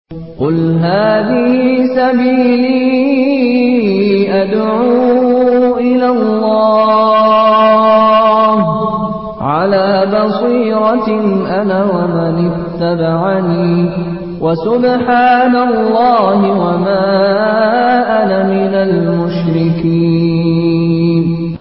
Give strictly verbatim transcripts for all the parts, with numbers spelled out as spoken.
قل هذه سبيلي أدعو إلى الله على بصيرة أنا ومن اتبعني وسبحان الله وما أنا من المشركين.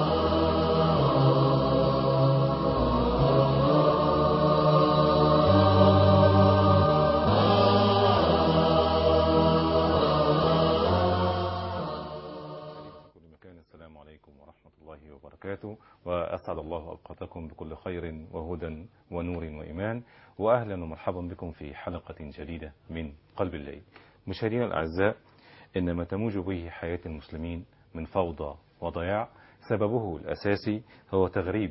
السلام عليكم ورحمة الله وبركاته، وأسعد الله أوقاتكم بكل خير وهدى ونور وإيمان، وأهلا ومرحبا بكم في حلقة جديدة من قلب الليل. مشاهدينا الأعزاء، إن ما تموج به حياة المسلمين من فوضى وضياع سببه الأساسي هو تغريب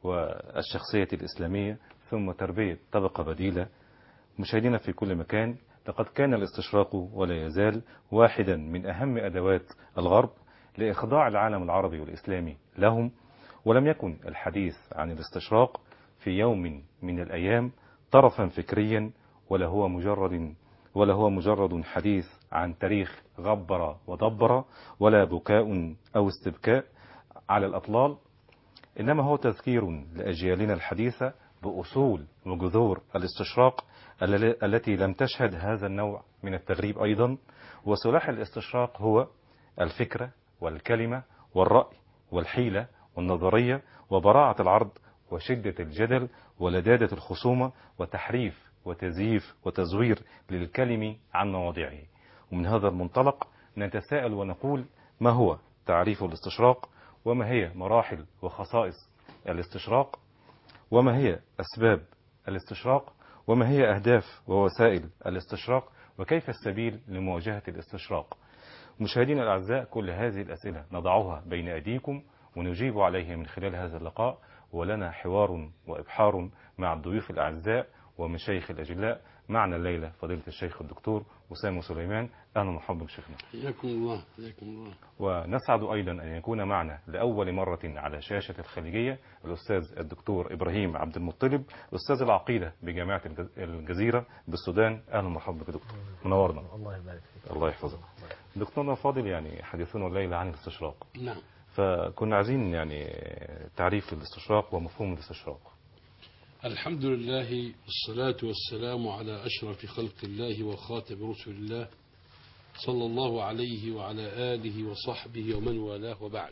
والشخصية الإسلامية ثم تربية طبقة بديلة. مشاهدينا في كل مكان، لقد كان الاستشراق ولا يزال واحدا من أهم أدوات الغرب لإخضاع العالم العربي والإسلامي لهم، ولم يكن الحديث عن الاستشراق في يوم من الأيام طرفا فكريا، ولا هو مجرد ولا هو مجرد حديث عن تاريخ غبر ودبر، ولا بكاء أو استبكاء على الأطلال، إنما هو تذكير لأجيالنا الحديثة بأصول وجذور الاستشراق التي لم تشهد هذا النوع من التغريب أيضا. وسلاح الاستشراق هو الفكرة والكلمة والرأي والحيلة والنظرية وبراعة العرض وشدة الجدل ولدادة الخصومة وتحريف وتزييف وتزوير للكلم عن مواضعه. ومن هذا المنطلق نتساءل ونقول: ما هو تعريف الاستشراق؟ وما هي مراحل وخصائص الاستشراق؟ وما هي أسباب الاستشراق؟ وما هي أهداف ووسائل الاستشراق؟ وكيف السبيل لمواجهة الاستشراق؟ مشاهدينا الأعزاء، كل هذه الأسئلة نضعها بين أيديكم ونجيب عليها من خلال هذا اللقاء، ولنا حوار وإبحار مع الضيوف الأعزاء ومشايخ الأجلاء. معنا الليلة فضيلة الشيخ الدكتور أسامة سليمان. أهلا ومرحبا بشيخنا. حياكم الله. حياكم الله. ونسعد أيضا أن يكون معنا لأول مرة على شاشة الخليجية الأستاذ الدكتور إبراهيم عبد المطلب، أستاذ العقيدة بجامعة الجزيرة بالسودان. أهلا ومرحبا بك دكتور، منورنا. الله يبارك فيك. الله يحفظك. دكتورنا فاضل، يعني حديثنا الليلة عن الاستشراق. نعم. فكنا عايزين يعني تعريف الاستشراق ومفهوم الاستشراق. الحمد لله والصلاة والسلام على أشرف خلق الله وخاتم رسل الله صلى الله عليه وعلى آله وصحبه ومن والاه، وبعد.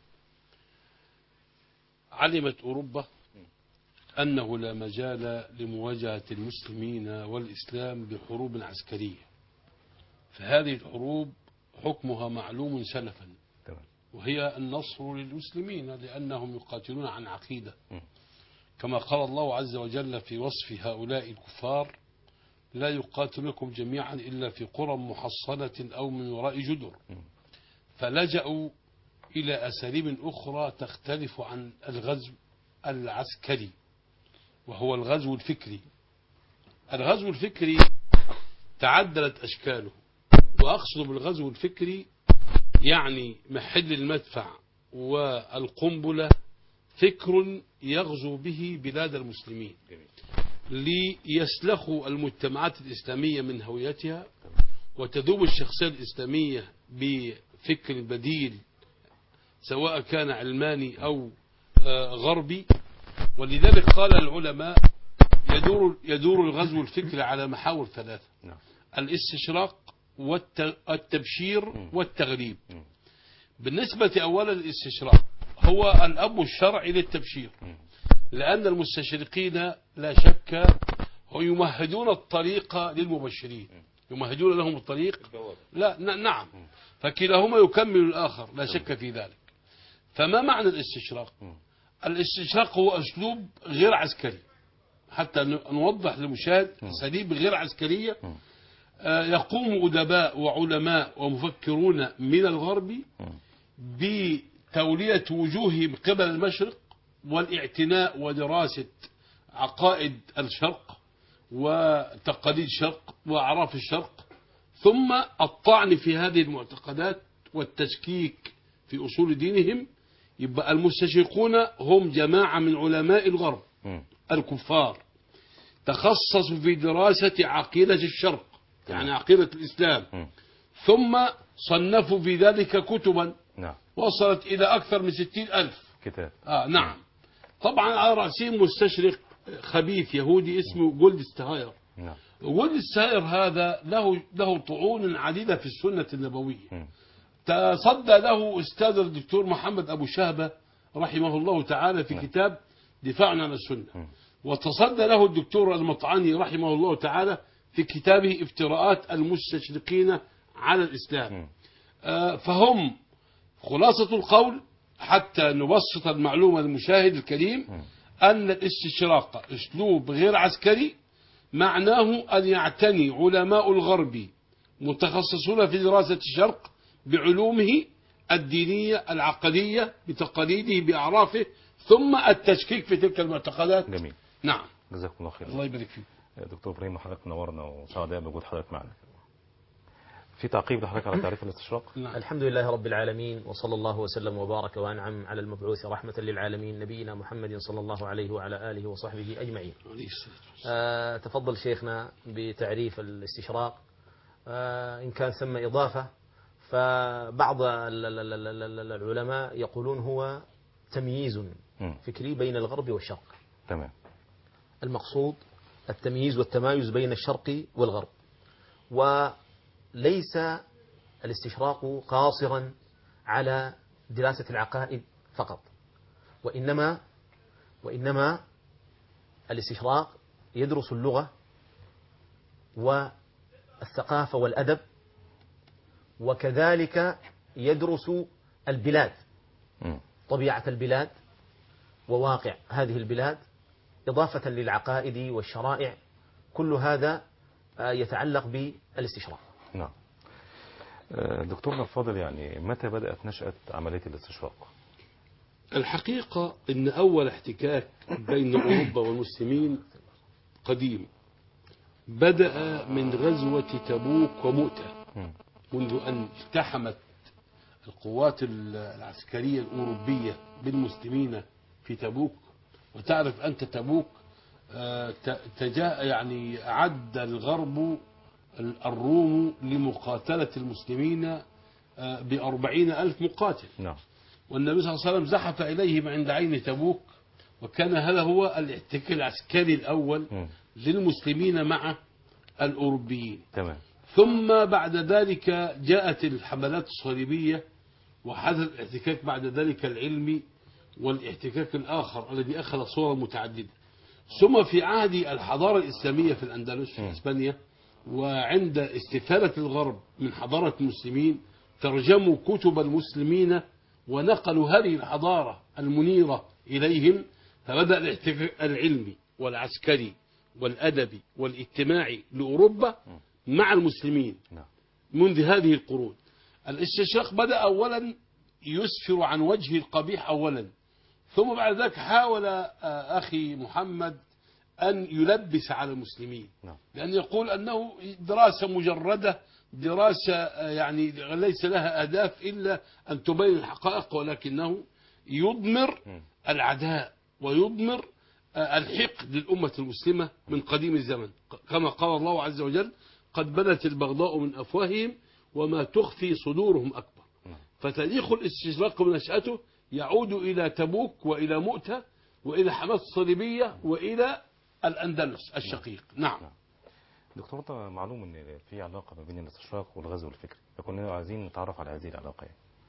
علمت أوروبا أنه لا مجال لمواجهة المسلمين والإسلام بحروب عسكرية، فهذه الحروب حكمها معلوم سلفا، وهي النصر للمسلمين لأنهم يقاتلون عن عقيدة، كما قال الله عز وجل في وصف هؤلاء الكفار: لا يقاتلكم جميعا إلا في قرى محصنة أو من وراء جدر. فلجأوا إلى أساليب أخرى تختلف عن الغزو العسكري، وهو الغزو الفكري. الغزو الفكري تعددت أشكاله، وأقصد بالغزو الفكري يعني محل المدفع والقنبلة فكر يغزو به بلاد المسلمين ليسلخوا المجتمعات الإسلامية من هويتها، وتذوب الشخصية الإسلامية بفكر بديل سواء كان علماني أو غربي. ولذلك قال العلماء: يدور يدور الغزو الفكري على محاور ثلاثة: الاستشراق والتبشير والتغريب. بالنسبة أولا للاستشراق، هو الأب الشرعي للتبشير، لأن المستشرقين لا شك يمهدون الطريق للمبشرين، يمهدون لهم الطريق. لا نعم، فكلاهما يكمل الآخر، لا شك في ذلك. فما معنى الاستشراق؟ الاستشراق هو أسلوب غير عسكري، حتى نوضح للمشاهد أساليب غير عسكرية يقوم أدباء وعلماء ومفكرون من الغرب بتولية وجوههم قبل المشرق والاعتناء ودراسة عقائد الشرق وتقاليد الشرق وأعراف الشرق، ثم الطعن في هذه المعتقدات والتشكيك في أصول دينهم. يبقى المستشرقون هم جماعة من علماء الغرب الكفار تخصصوا في دراسة عقيدة الشرق يعني عقيدة الإسلام. م. ثم صنفوا في ذلك كتبا نعم. وصلت إلى أكثر من ستين ألف كتاب. آه نعم. طبعا على رأسهم مستشرق خبيث يهودي اسمه جولد ستاير. نعم. جولد ستاير هذا له له طعون عديدة في السنة النبوية. م. تصدى له أستاذ الدكتور محمد أبو شهبة رحمه الله تعالى في نعم. كتاب دفاع عن السنة. م. وتصدى له الدكتور المطعني رحمه الله تعالى في كتابه افتراءات المستشرقين على الإسلام. م. آه فهم خلاصة القول حتى نبسط المعلومة للمشاهد الكريم م. أن الاستشراق أسلوب غير عسكري، معناه أن يعتني علماء الغرب متخصصون في دراسة الشرق بعلومه الدينية العقدية بتقاليده بأعرافه، ثم التشكيك في تلك المعتقدات. جميل. نعم. جزاكم الله خير. الله يبارك فيك. دكتور إبراهيم، حضرتك نورنا وسعداء بوجود حضرتك معنا. في تعقيب لحضرتك على تعريف الاستشراق؟ نعم. الحمد لله رب العالمين، وصلى الله وسلم وبارك وأنعم على المبعوث رحمة للعالمين نبينا محمد صلى الله عليه وعلى آله وصحبه أجمعين. آه تفضل شيخنا بتعريف الاستشراق. آه إن كان ثم إضافة، فبعض العلماء يقولون هو تمييز فكري بين الغرب والشرق. تمام. المقصود التمييز والتمايز بين الشرق والغرب، وليس الاستشراق قاصرا على دراسة العقائد فقط، وإنما وإنما الاستشراق يدرس اللغة والثقافة والأدب، وكذلك يدرس البلاد، طبيعة البلاد وواقع هذه البلاد، إضافة للعقائد والشرائع. كل هذا يتعلق بالاستشراق. نعم. دكتورنا الفاضل، يعني متى بدأت نشأة عملية الاستشراق؟ الحقيقة أن أول احتكاك بين أوروبا والمسلمين قديم، بدأ من غزوة تبوك ومؤتة، منذ أن التحمت القوات العسكرية الأوروبية بالمسلمين في تبوك. وتعرف أنت تبوك تجاء يعني أعد الغرب الروم لمقاتلة المسلمين بأربعين ألف مقاتل. نعم. والنبي صلى الله عليه وسلم زحف إليهم عند عين تبوك، وكان هذا هو الاحتكاك العسكري الأول م. للمسلمين مع الأوروبيين. تمام. ثم بعد ذلك جاءت الحملات الصليبية، وحدث الاحتكاك بعد ذلك العلمي والاحتكاك الآخر الذي أخذ صورة متعددة. ثم في عهد الحضارة الإسلامية في الأندلس في إسبانيا، وعند استفادة الغرب من حضارة المسلمين، ترجموا كتب المسلمين ونقلوا هذه الحضارة المنيرة إليهم، فبدأ الاحتكاك العلمي والعسكري والأدبي والاجتماعي لأوروبا مع المسلمين منذ هذه القرون. الاستشراق بدأ أولا يسفر عن وجه القبيح أولا، ثم بعد ذلك حاول أخي محمد أن يلبس على المسلمين، لأن يقول أنه دراسة مجردة، دراسة يعني ليس لها أهداف إلا أن تبين الحقائق، ولكنه يضمر العداء ويضمر الحقد للأمة المسلمة من قديم الزمن، كما قال الله عز وجل: قد بدت البغضاء من أفواههم وما تخفي صدورهم أكبر. فتاريخ الاستشراق ونشأته يعود إلى تبوك وإلى مؤتة وإلى حماس الصليبية وإلى الأندلس الشقيق. نعم. دكتور، ده معلوم ان في علاقة ما بين الاستشراق والغزو الفكري، فكنا عايزين نتعرف على هذه العلاقة.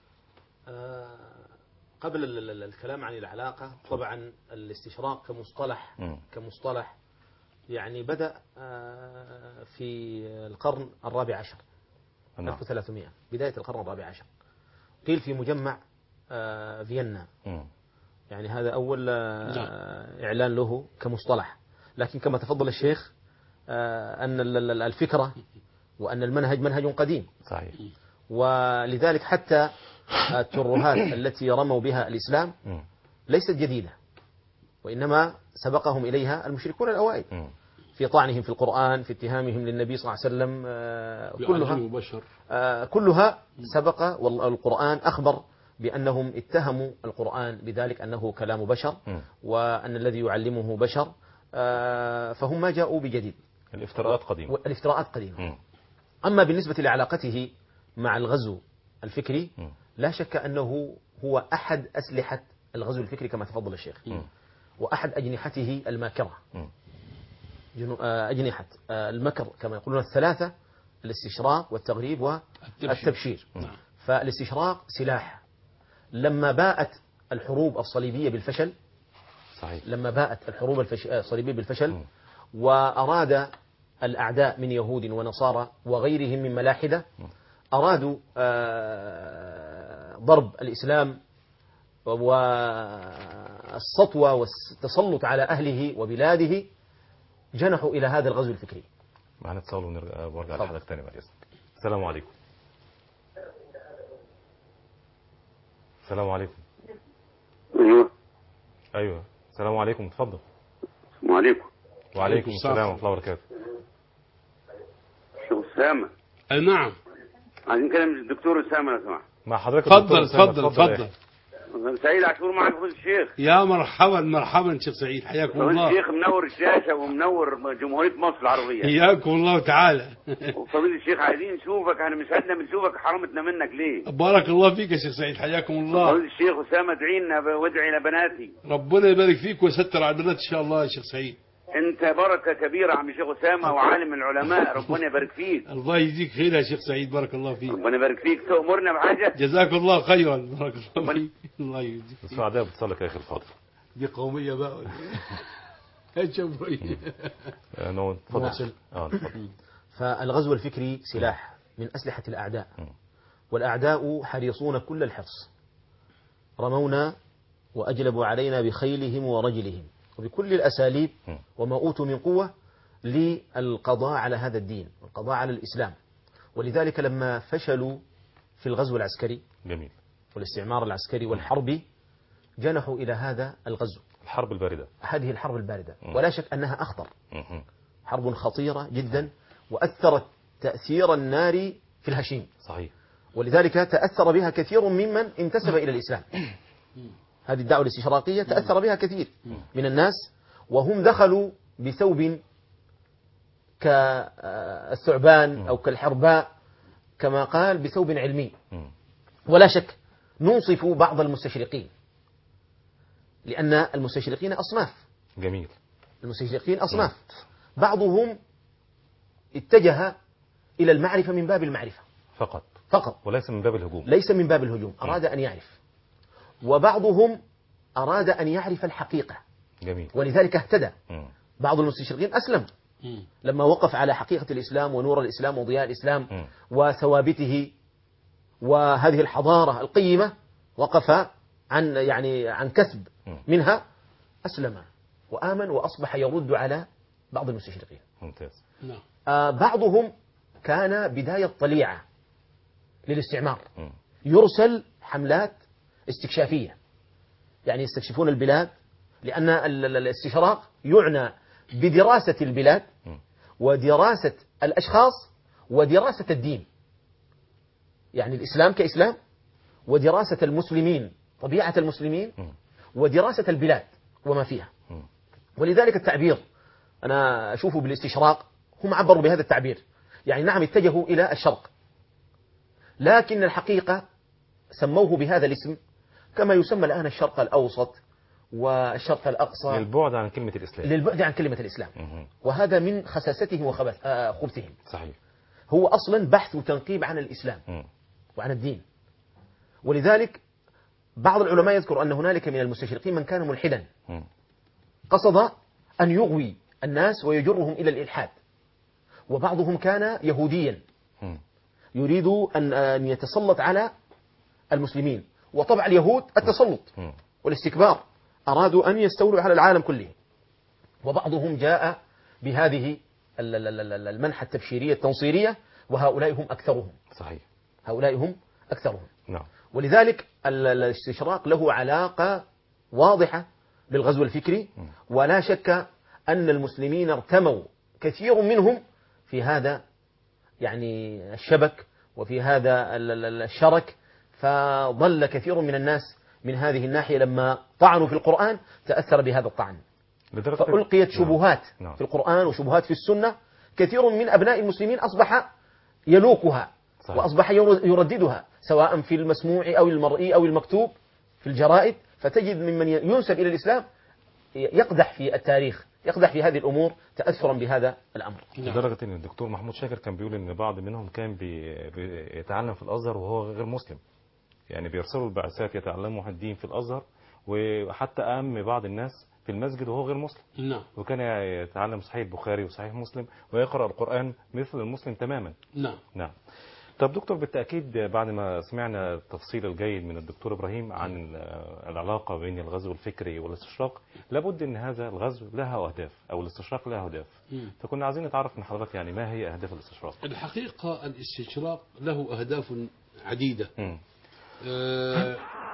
آه قبل الكلام عن العلاقة، طبعا الاستشراق كمصطلح م. كمصطلح يعني بدأ آه في القرن الرابع عشر. نعم. ألف وثلاثمائة، بداية القرن الرابع عشر. قيل في مجمع آه فيينا. م. يعني هذا أول آه إعلان له كمصطلح. لكن كما تفضل الشيخ آه أن الفكرة وأن المنهج منهج قديم. صحيح. ولذلك حتى الترهات التي رموا بها الإسلام ليست جديدة، وإنما سبقهم إليها المشركون الأوائل في طعنهم في القرآن، في اتهامهم للنبي صلى الله عليه وسلم. آه كلها آه كلها سبق، والقرآن أخبر بأنهم اتهموا القرآن بذلك أنه كلام بشر وأن الذي يعلمه بشر. آه فهم ما جاءوا بجديد. الافتراءات قديمة. الافتراءات قديمة. أما بالنسبة لعلاقته مع الغزو الفكري م. لا شك أنه هو أحد أسلحة الغزو الفكري كما تفضل الشيخ، م. وأحد أجنحته الماكرة. م. جنو- آه، أجنحة آه، المكر كما يقولون الثلاثة: الاستشراق والتغريب والتبشير. نعم. فالاستشراق سلاح. لما باءت الحروب الصليبية بالفشل صحيح. لما باءت الحروب الفش- الصليبية بالفشل م. وأراد الأعداء من يهود ونصارى وغيرهم من ملاحدة أرادوا آه، ضرب الإسلام والسطوة والتسلط على أهله وبلاده، جنحوا إلى هذا الغزو الفكري. معنا اتصال ونرجع وارجع طبعا. لحضرتك تاني بعد اذنك. السلام عليكم. السلام عليكم. ايوه. ايوه السلام عليكم، اتفضل. السلام عليكم. وعليكم السلام. السلام ورحمه الله وبركاته. شيخ اسامه، أي نعم. عايزين نكلم الدكتور اسامه لو سمحت. مع حضرتك تفضل الدكتور أسامة. تفضل يا تفضل. أخي. سعيد عاشور معك فوز الشيخ. يا مرحبا مرحبا شيخ سعيد، حياكم فوز الله. الشيخ منور الشاشه ومنور جمهوريه مصر العربيه. حياكم الله تعالى. وفضيلة الشيخ عايزين نشوفك، احنا مش قادرين بنشوفك، حرمتنا منك ليه؟ بارك الله فيك يا شيخ سعيد، حياكم الله. فضيلة الشيخ اسامه ادعي لنا وادعي لبناتي. ربنا يبارك فيك ويستر على البنات ان شاء الله يا شيخ سعيد. انت بركه كبيره عم شيخ اسامه وعالم العلماء، ربنا يبارك فيك. الله يجزيك خير يا شيخ سعيد، بارك الله فيك. ربنا يبارك فيك. تأمرنا بحاجه؟ جزاك الله خيرا، بارك الله فيك. الله يجزيك. السعداء بتصلك يا اخي الفاضل. دي قوميه بقى ولا إيه؟ يا شبري. آه، نو اتفضل. نواصل. اه اتفضل. فالغزو الفكري سلاح من أسلحة الأعداء، والأعداء حريصون كل الحرص، رمونا وأجلبوا علينا بخيلهم ورجلهم وبكل الأساليب وما أوتوا من قوة للقضاء على هذا الدين والقضاء على الإسلام. ولذلك لما فشلوا في الغزو العسكري جميل. والاستعمار العسكري والحرب جنحوا إلى هذا الغزو، الحرب الباردة. هذه الحرب الباردة، م. ولا شك أنها أخطر، مهم. حرب خطيرة جدا وأثرت تأثير النار في الهشيم، صحيح. ولذلك تأثر بها كثير ممن انتسب إلى الإسلام. هذه الدعوة الاستشراقية تأثر بها كثير من الناس، وهم دخلوا بثوب كالثعبان أو كالحرباء كما قال، بثوب علمي. مم. ولا شك ننصف بعض المستشرقين، لأن المستشرقين أصناف، جميل. المستشرقين أصناف، بعضهم اتجه إلى المعرفة من باب المعرفة فقط فقط، وليس من باب الهجوم. ليس من باب الهجوم، أراد أن يعرف، وبعضهم أراد أن يعرف الحقيقة، جميل. ولذلك اهتدى. مم. بعض المستشرقين أسلم مم. لما وقف على حقيقة الإسلام ونور الإسلام وضياء الإسلام مم. وثوابته وهذه الحضارة القيمة، وقف عن يعني عن كسب منها، أسلم وآمن وأصبح يرد على بعض المستشرقين. ممتاز. نعم. آه بعضهم كان بداية طليعة للاستعمار، مم. يرسل حملات استكشافية، يعني يستكشفون البلاد، لأن ال- ال- الاستشراق يعنى بدراسة البلاد ودراسة الأشخاص ودراسة الدين، يعني الإسلام كإسلام، ودراسة المسلمين، طبيعة المسلمين، ودراسة البلاد وما فيها. ولذلك التعبير أنا أشوفه بالاستشراق، هم عبروا بهذا التعبير، يعني نعم اتجهوا إلى الشرق، لكن الحقيقة سموه بهذا الاسم كما يسمى الآن الشرق الأوسط والشرق الأقصى، للبعد عن كلمة الإسلام. للبعد عن كلمة الإسلام. مهم. وهذا من خساستهم وخبثهم. صحيح. هو أصلا بحث وتنقيب عن الإسلام مم. وعن الدين. ولذلك بعض العلماء يذكر أن هنالك من المستشرقين من كان ملحدا، مم. قصد أن يغوي الناس ويجرهم إلى الإلحاد، وبعضهم كان يهوديا مم. يريد أن أن يتسلط على المسلمين، وطبع اليهود التسلط مم. والاستكبار، أرادوا أن يستولوا على العالم كله. وبعضهم جاء بهذه ال- ال- ال- المنحة التبشيرية التنصيرية، وهؤلاء هم أكثرهم، صحيح. هؤلاء هم أكثرهم. نعم. ولذلك ال- الاستشراق له علاقة واضحة بالغزو الفكري، ولا شك أن المسلمين ارتموا كثير منهم في هذا يعني الشبك وفي هذا ال- ال- الشرك، فضل كثير من الناس من هذه الناحية لما طعنوا في القرآن تأثر بهذا الطعن، لدرجة فألقيت نعم. شبهات نعم. في القرآن وشبهات في السنة، كثير من أبناء المسلمين أصبح يلوكها صحيح. وأصبح يرددها سواء في المسموع أو المرئي أو المكتوب في الجرائد، فتجد ممن ينسب إلى الإسلام يقدح في التاريخ، يقدح في هذه الأمور تأثرا بهذا الأمر. لدرجة أن الدكتور محمود شاكر كان بيقول أن بعض منهم كان بي- بيتعلم في الأزهر وهو غير مسلم، يعني بيرسلوا البعثات يتعلموا الدين في الأزهر، وحتى أهم بعض الناس في المسجد وهو غير مسلم، نعم وكان يتعلم صحيح البخاري وصحيح مسلم ويقرأ القرآن مثل المسلم تماما. نعم نعم. طب دكتور، بالتأكيد بعد ما سمعنا التفصيل الجيد من الدكتور إبراهيم عن العلاقة بين الغزو الفكري والاستشراق، لابد أن هذا الغزو لها أهداف أو الاستشراق لها أهداف، مم. فكنا عايزين نتعرف من حضرتك يعني ما هي أهداف الاستشراق؟ الحقيقة الاستشراق له أهداف عديدة. مم. آه،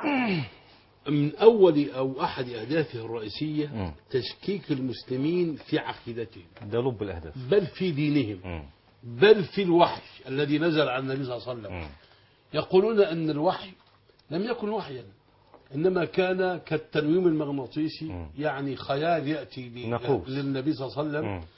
من أول أو أحد أهدافه الرئيسية مم. تشكيك المسلمين في عقيدتهم، ده لب الأهداف. بل في دينهم، مم. بل في الوحي الذي نزل على النبي صلى الله عليه وسلم. مم. يقولون أن الوحي لم يكن وحيا، إنما كان كالتنويم المغناطيسي، مم. يعني خيال يأتي ل- نقوص. للنبي صلى الله عليه وسلم. مم.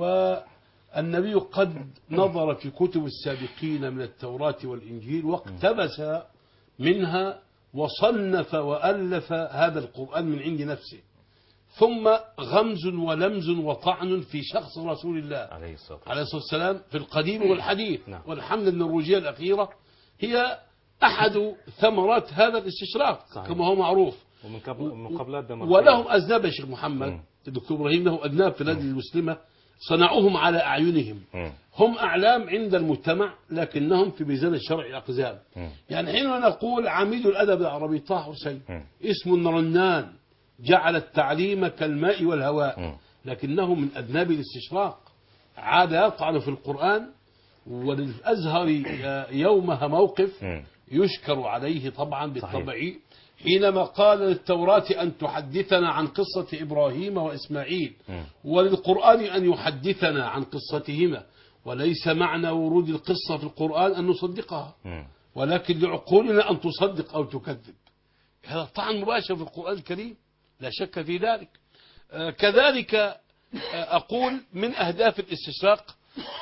والنبي قد نظر في كتب السابقين من التوراة والإنجيل واقتبس منها وصنف وألف هذا القرآن من عند نفسه، ثم غمز ولمز وطعن في شخص رسول الله عليه الصلاة والسلام. عليه الصلاة والسلام في القديم والحديث. نعم. والحمد أن النرويجية الأخيرة هي أحد ثمرات هذا الاستشراق صحيح. كما هو معروف. ومن قبل من قبلات ده ولهم أذناب يا شيخ محمد، مم. الدكتور إبراهيم له أذناب في البلاد المسلمة صنعوهم على أعينهم. مم. هم أعلام عند المجتمع لكنهم في ميزان الشرع أقزام. مم. يعني حينما نقول عميد الأدب العربي طه حسين مم. اسم رنان جعل التعليم كالماء والهواء، مم. لكنه من أذناب الاستشراق، عاد يطعن في القرآن. وللأزهر يومها موقف مم. يشكر عليه طبعا بالطبع، حينما قال للتوراة أن تحدثنا عن قصة إبراهيم وإسماعيل، مم. وللقرآن أن يحدثنا عن قصتهما، وليس معنى ورود القصة في القرآن أن نصدقها، مم. ولكن لعقولنا أن تصدق أو تكذب. هذا طعن مباشر في القرآن الكريم لا شك في ذلك. آه كذلك آه أقول من أهداف الاستشراق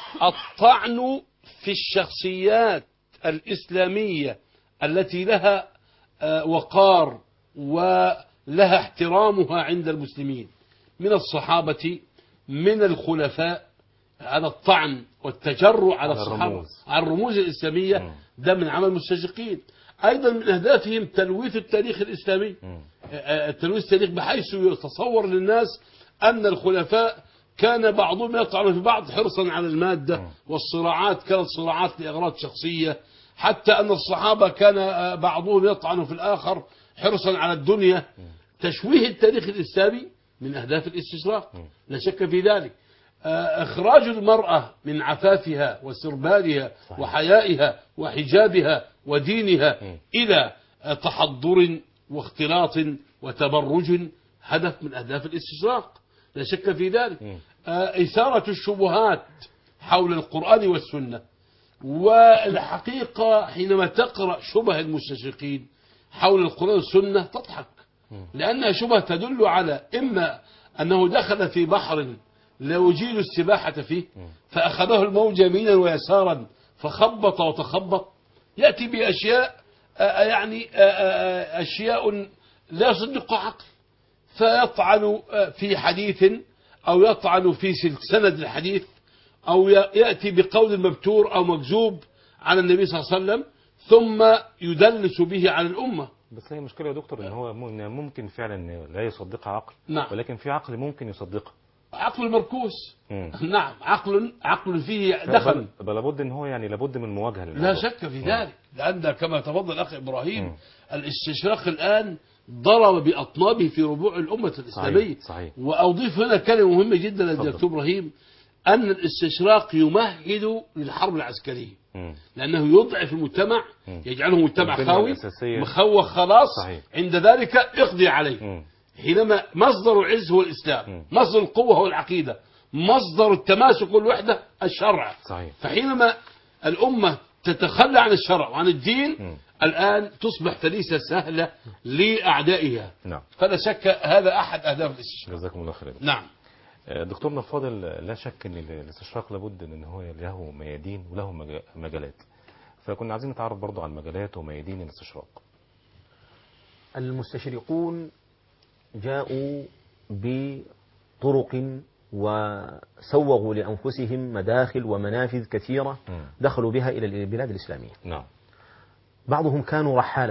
الطعن في الشخصيات الإسلامية التي لها آه وقار ولها احترامها عند المسلمين من الصحابة من الخلفاء. هذا الطعن والتجرع على الصحابة الرموز. على الرموز الإسلامية مم. ده من عمل المستشرقين. أيضا من أهدافهم تلويث التاريخ الإسلامي، مم. تلويث التاريخ بحيث يتصور للناس أن الخلفاء كان بعضهم يطعن في بعض حرصا على المادة، مم. والصراعات كانت صراعات لأغراض شخصية، حتى أن الصحابة كان بعضهم يطعن في الآخر حرصا على الدنيا. تشويه التاريخ الإسلامي من أهداف الاستشراق لا شك في ذلك. إخراج المرأة من عفافها وسربالها صحيح. وحيائها وحجابها ودينها م. إلى تحضر واختلاط وتبرج هدف من أهداف الاستشراق لا شك في ذلك. م. إثارة الشبهات حول القرآن والسنة. والحقيقة حينما تقرأ شبه المستشرقين حول القرآن والسنة تضحك، لأنها شبهة تدل على إما أنه دخل في بحر لا يجيل السباحة فيه فأخذه الموج يمينا ويسارا فخبط وتخبط، يأتي بأشياء يعني أشياء لا يصدق عقل، فيطعن في حديث أو يطعن في سند الحديث أو يأتي بقول مبتور أو مكذوب على النبي صلى الله عليه وسلم ثم يدلس به على الأمة. بس هي مشكلة يا دكتور ان هو ممكن فعلا لا يصدقها عقل، نعم. ولكن في عقل ممكن يصدقها. عقل مركوس. مم. نعم عقل عقل فيه دخل. بل لابد ان هو يعني لابد من مواجهة للموضوع. لا شك في ذلك، لأن كما تفضل الأخ إبراهيم مم. الاستشراق الآن ضرب بأطنابه في ربوع الأمة الإسلامية. صحيح. صحيح. وأضيف هنا كلمة مهمة جدا للدكتور إبراهيم، أن الاستشراق يمهد للحرب العسكرية، مم. لأنه يضعف المجتمع، مم. يجعله مجتمع البنية خاوي الأساسية. مخوخ خلاص. صحيح. عند ذلك اقضي عليه. مم. حينما مصدر العز هو الإسلام، مم. مصدر القوة هو العقيدة، مصدر التماسك والوحدة الشرع. صحيح. فحينما الأمة تتخلى عن الشرع وعن الدين مم. الآن تصبح فريسة سهلة لأعدائها. نعم. فلا شك هذا أحد أهداف الاستشراق. جزاكم الله خيرا. نعم. دكتورنا الفاضل، لا شك ان الاستشراق لابد ان هو له ميادين وله مجالات، فكنا عايزين نتعرف برضو عن مجالات وميادين الاستشراق. المستشرقون جاءوا بطرق وسوغوا لأنفسهم مداخل ومنافذ كثيرة دخلوا بها إلى البلاد الإسلامية. نعم. بعضهم كانوا رحالة،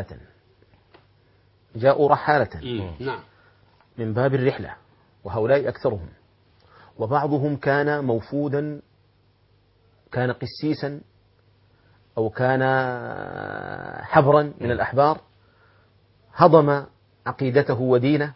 جاءوا رحالة نعم من باب الرحلة، وهؤلاء أكثرهم. وبعضهم كان موفودا، كان قسيسا أو كان حبرا من الأحبار، هضم عقيدته ودينه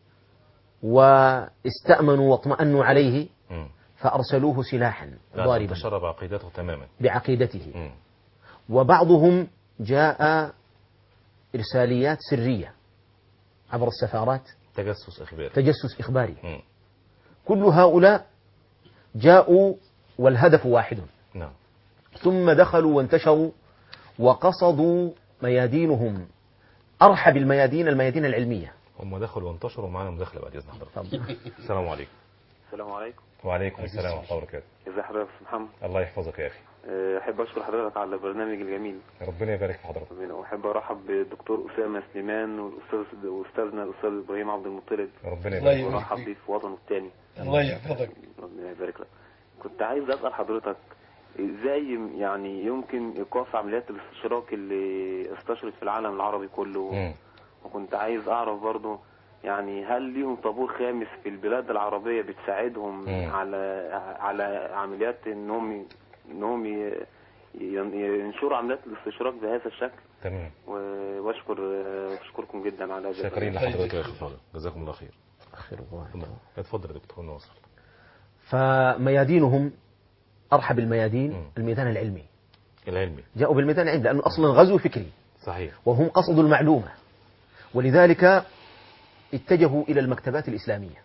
واستأمنوا واطمأنوا عليه فأرسلوه سلاحا ضاربا تشرب عقيدته تماما بعقيدته. م. وبعضهم جاء إرساليات سرية عبر السفارات، تجسس إخباري تجسس إخباري. م. كل هؤلاء جاءوا والهدف واحد. نعم. ثم دخلوا وانتشروا وقصدوا ميادينهم أرحب الميادين، الميادين العلمية. هم دخلوا وانتشروا معنا مداخلة بعد إذن حضرتك. السلام عليكم. السلام عليكم. وعليكم السلام ورحمة الله وبركاته. ازي حضرتك يا محمد؟ الله يحفظك يا أخي. أحب أشكر حضرتك على البرنامج الجميل. ربنا يبارك في حضرتك. وأحب أرحب بالدكتور أسامة سليمان والأستاذ وأستاذنا الأستاذ إبراهيم عبد المطلب. ربنا يبارك. وأرحب بيه في وطنه الثاني. الله يحفظك. ربنا يبارك لك. كنت عايز أسأل حضرتك ازاي يعني يمكن ايقاف عمليات الاستشراق اللي استشرت في العالم العربي كله. م. وكنت عايز اعرف برضو يعني هل ليهم طابور خامس في البلاد العربية بتساعدهم م. على على عمليات انهم انهم ينشروا عمليات الاستشراق بهذا الشكل. تمام. واشكر اشكركم جدا على ذلك. شاكرين لحضرتك يا اخي، جزاكم الله خير. خير الله. اتفضل يا دكتور نواصل. فميادينهم أرحب الميادين م. الميدان العلمي. العلمي. جاءوا بالميدان العلمي لأنه أصلا غزو فكري. صحيح. وهم قصدوا المعلومة، ولذلك اتجهوا إلى المكتبات الإسلامية.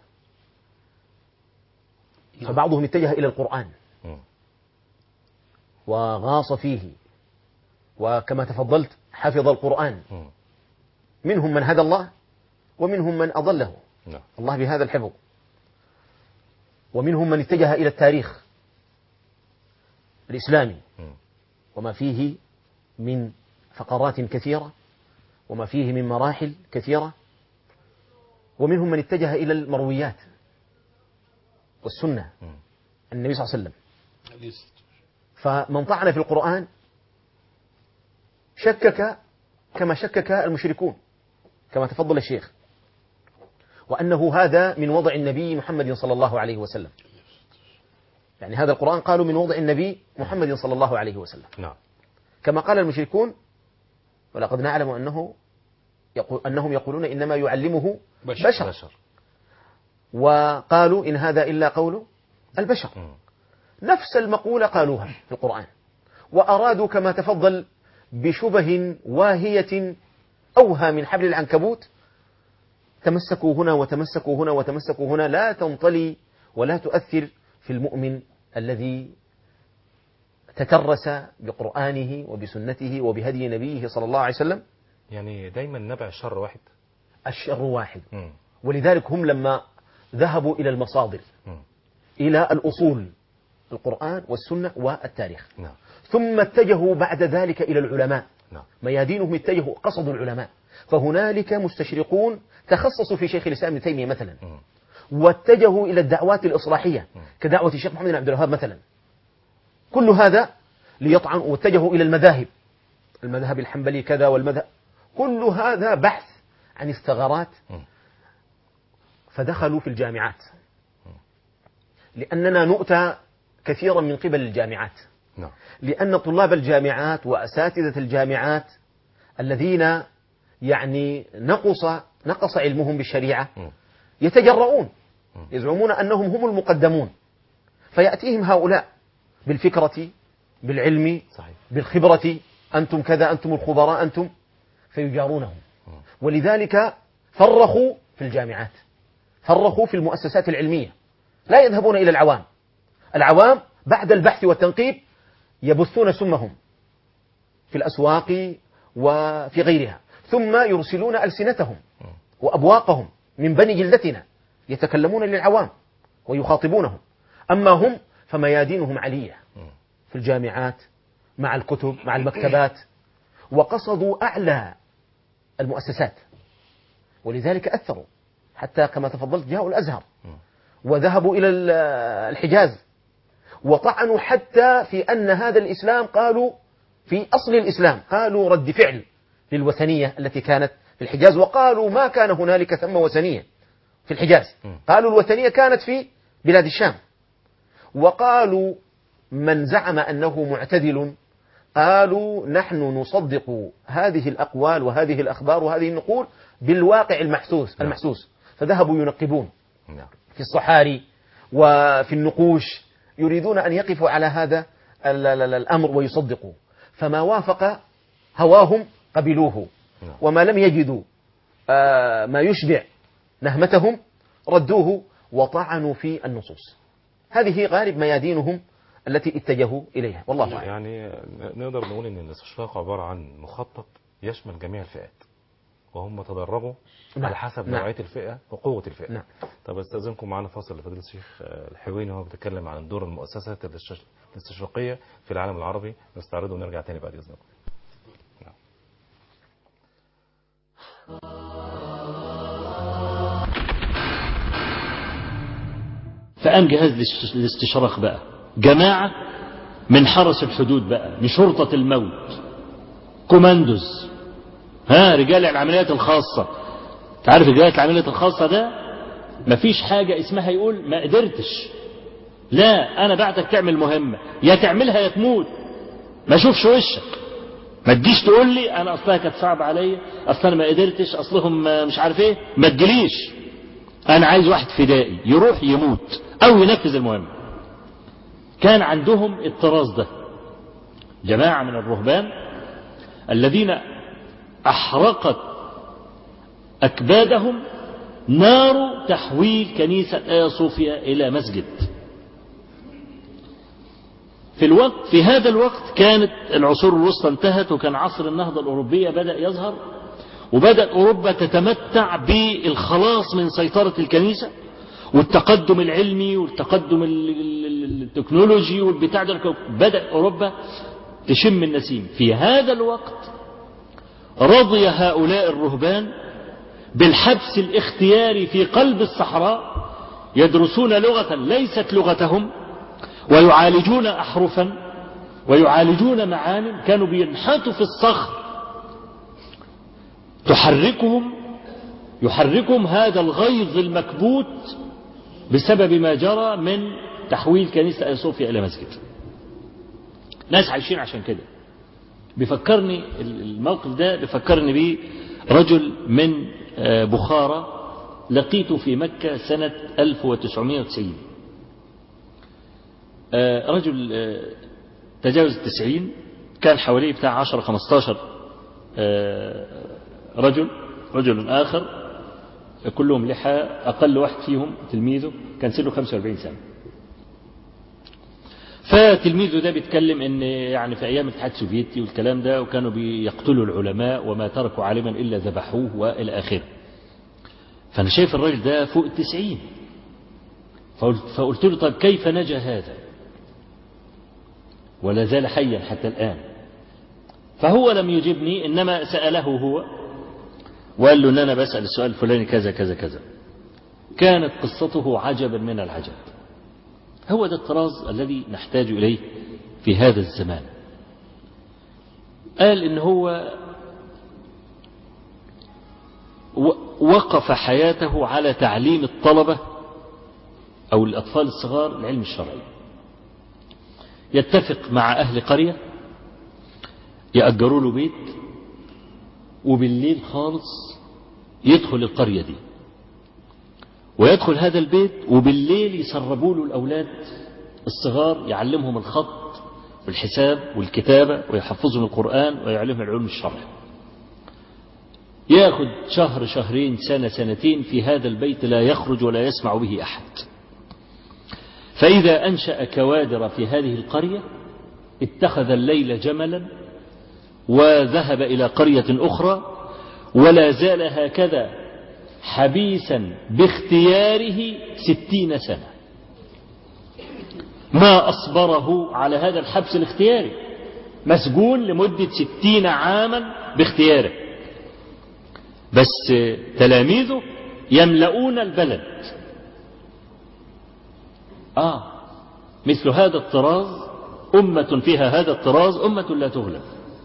فبعضهم اتجه إلى القرآن م. وغاص فيه، وكما تفضلت حفظ القرآن. م. منهم من هدى الله ومنهم من أضله م. الله بهذا الحفظ. ومنهم من اتجه إلى التاريخ الإسلامي وما فيه من فقرات كثيرة وما فيه من مراحل كثيرة. ومنهم من اتجه إلى المرويات والسنة النبي صلى الله عليه وسلم. فمن طعن في القرآن شكك كما شكك المشركون كما تفضل الشيخ، وأنه هذا من وضع النبي محمد صلى الله عليه وسلم. يعني هذا القرآن قالوا من وضع النبي محمد صلى الله عليه وسلم. نعم. كما قال المشركون ولقد نعلم أنه يقول أنهم يقولون إنما يعلمه بشر, بشر. بشر. وقالوا إن هذا إلا قول البشر. م. نفس المقولة قالوها في القرآن، وأرادوا كما تفضل بشبه واهية أوهى من حبل العنكبوت، تمسكوا هنا وتمسكوا هنا وتمسكوا هنا، لا تنطلي ولا تؤثر في المؤمن الذي تكرس بقرآنه وبسنته وبهدي نبيه صلى الله عليه وسلم. يعني دايما نبع الشر واحد، الشر واحد. م. ولذلك هم لما ذهبوا إلى المصادر م. إلى الأصول القرآن والسنة والتاريخ. نعم. ثم اتجهوا بعد ذلك إلى العلماء. نعم. ميادينهم اتجهوا قصدوا العلماء. فهنالك مستشرقون تخصصوا في شيخ الإسلام ابن تيمية مثلا م. واتجهوا إلى الدعوات الإصلاحية م. كدعوة الشيخ محمد بن عبد الوهاب مثلا. كل هذا ليطعنوا، واتجهوا إلى المذاهب، المذهب الحنبلي كذا والمذهب، كل هذا بحث عن الثغرات. م. فدخلوا في الجامعات لأننا نؤتى كثيرا من قبل الجامعات. نعم. لأن طلاب الجامعات وأساتذة الجامعات الذين يعني نقص نقص علمهم بالشريعة يتجرؤون، يزعمون أنهم هم المقدمون، فيأتيهم هؤلاء بالفكرة بالعلم صحيح. بالخبرة، أنتم كذا، أنتم الخبراء، أنتم، فيجارونهم. ولذلك فرخوا في الجامعات، فرخوا في المؤسسات العلمية، لا يذهبون إلى العوام. العوام بعد البحث والتنقيب يبثون سمهم في الأسواق وفي غيرها، ثم يرسلون ألسنتهم وأبواقهم من بني جلدتنا يتكلمون للعوام. ويخاطبونهم. أما هم فميادينهم علية في الجامعات مع الكتب مع المكتبات، وقصدوا أعلى المؤسسات، ولذلك أثروا حتى كما تفضلت جاءوا الأزهر وذهبوا إلى الحجاز وطعنوا حتى في أن هذا الإسلام، قالوا في أصل الإسلام قالوا رد فعل للوثنية التي كانت في الحجاز، وقالوا ما كان هنالك ثم وثنية في الحجاز، قالوا الوثنية كانت في بلاد الشام. وقالوا من زعم أنه معتدل قالوا نحن نصدق هذه الأقوال وهذه الأخبار وهذه النقول بالواقع المحسوس المحسوس. فذهبوا ينقبون في الصحاري وفي النقوش، يريدون أن يقفوا على هذا الأمر ويصدقوا، فما وافق هواهم قبلوه، وما لم يجدوا ما يشبع نهمتهم ردوه وطعنوا في النصوص. هذه غالب ميادينهم التي اتجهوا إليها، والله أعلم. يعني نقدر نقول أن الاستشراق عبارة عن مخطط يشمل جميع الفئات، وهم تدرجوا نعم. على حسب نعم. نوعية الفئة وقوة الفئة. نعم. طب استاذنكم معنا فاصل لفضيلة الشيخ الحويني وهو بيتكلم عن دور المؤسسات الاستشراقية في العالم العربي، نستعرضه ونرجع تاني بعد إذنكم. نعم. فقام جهاز الاستشراق بقى جماعة من حرس الحدود بقى، من شرطة الموت، كوماندوز، ها رجال العمليات الخاصة. تعرف رجال العمليات الخاصة ده مفيش حاجة اسمها يقول ما قدرتش، لا أنا بعتك تعمل مهمة، يا تعملها يا تموت، ما اشوفش وشك، ما تجيش تقول لي أنا أصلها كانت صعب عليا، أصلا ما قدرتش، أصلهم مش عارف إيه، ما تجيليش، أنا عايز واحد فدائي يروح يموت أو ينفذ المهمة. كان عندهم الطراز ده، جماعة من الرهبان الذين أحرقت أكبادهم نار تحويل كنيسة آيا صوفيا إلى مسجد. في الوقت في هذا الوقت كانت العصور الوسطى انتهت، وكان عصر النهضة الأوروبية بدأ يظهر، وبدأ أوروبا تتمتع بالخلاص من سيطرة الكنيسة والتقدم العلمي والتقدم التكنولوجي والبتاع ده، بدأ أوروبا تشم النسيم. في هذا الوقت رضي هؤلاء الرهبان بالحبس الاختياري في قلب الصحراء، يدرسون لغة ليست لغتهم، ويعالجون أحرفا ويعالجون معاني، كانوا بينحتوا في الصخر تحركهم يحركهم هذا الغيظ المكبوت بسبب ما جرى من تحويل كنيسة آيا صوفيا إلى مسجد. ناس عايشين عشان كده. بيفكرني الموقف ده بيفكرني بيه رجل من بخارى لقيته في مكة سنة ألف وتسعمائة وتسعين، رجل تجاوز التسعين، كان حواليه بتاع عشرة خمستاشر رجل رجل آخر كلهم لحى، أقل واحد فيهم تلميذه كان سنه خمسة وأربعين سنة. فتلميذه ده بيتكلم ان يعني في ايام الاتحاد السوفيتي والكلام ده، وكانوا بيقتلوا العلماء وما تركوا عالما الا ذبحوه والى اخره. فانا شايف الراجل ده فوق التسعين، فقلت, فقلت له طيب كيف نجا هذا ولا زال حيا حتى الان؟ فهو لم يجبني، انما سأله هو وقال له ان انا بسأل السؤال الفلاني كذا كذا كذا. كانت قصته عجبا من العجب. هو ده الطراز الذي نحتاج إليه في هذا الزمان. قال إن هو وقف حياته على تعليم الطلبة أو الأطفال الصغار العلم الشرعي. يتفق مع أهل قرية يأجروا له بيت، وبالليل خالص يدخل القرية دي ويدخل هذا البيت، وبالليل يسربوا له الأولاد الصغار، يعلمهم الخط والحساب والكتابة ويحفظهم القرآن ويعلمهم العلوم الشرعي. ياخد شهر شهرين سنة سنتين في هذا البيت، لا يخرج ولا يسمع به أحد. فإذا أنشأ كوادر في هذه القرية اتخذ الليل جملا وذهب إلى قرية أخرى، ولا زال هكذا حبيسا باختياره ستين سنة. ما أصبره على هذا الحبس الاختياري، مسجون لمدة ستين عاما باختياره، بس تلاميذه يملؤون البلد. آه مثل هذا الطراز، أمة فيها هذا الطراز أمة لا تغلب.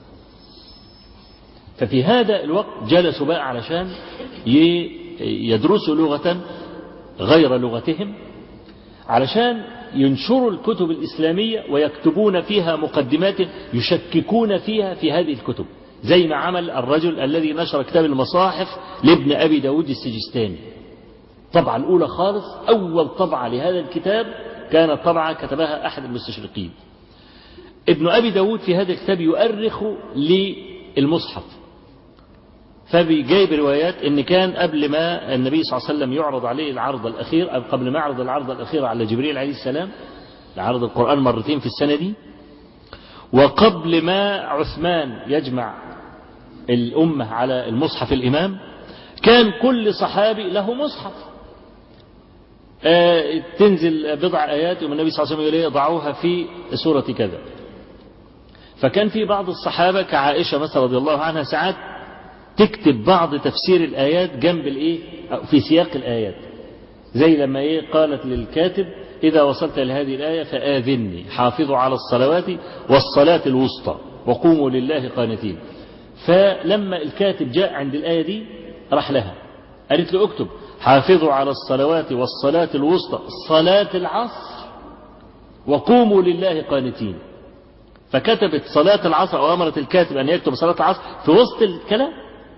ففي هذا الوقت جلسوا بقى علشان يدرسوا لغة غير لغتهم، علشان ينشروا الكتب الإسلامية ويكتبون فيها مقدمات يشككون فيها في هذه الكتب، زي ما عمل الرجل الذي نشر كتاب المصاحف لابن أبي داود السجستاني. طبعة الأولى خالص، أول طبعة لهذا الكتاب كانت طبعة كتبها أحد المستشرقين. ابن أبي داود في هذا الكتاب يؤرخ للمصحف، فبيجايب روايات ان كان قبل ما النبي صلى الله عليه وسلم يعرض عليه العرض الاخير، او قبل ما يعرض العرض الاخير على جبريل عليه السلام، عرض القرآن مرتين في السنة دي، وقبل ما عثمان يجمع الأمة على المصحف الإمام، كان كل صحابي له مصحف آه تنزل بضع آيات ومن النبي صلى الله عليه وسلم يقول ضعوها في سورة كذا. فكان في بعض الصحابة كعائشة مثلا رضي الله عنها ساعات تكتب بعض تفسير الآيات جنب الإيه في سياق الآيات، زي لما إيه قالت للكاتب إذا وصلت لهذه الآية فآذني حافظوا على الصلوات والصلاة الوسطى وقوموا لله قانتين. فلما الكاتب جاء عند الآية دي راح لها قالت له اكتب حافظوا على الصلوات والصلاة الوسطى صلاة العصر وقوموا لله قانتين. فكتبت صلاة العصر أو أمرت الكاتب أن يكتب صلاة العصر في وسط الكلام.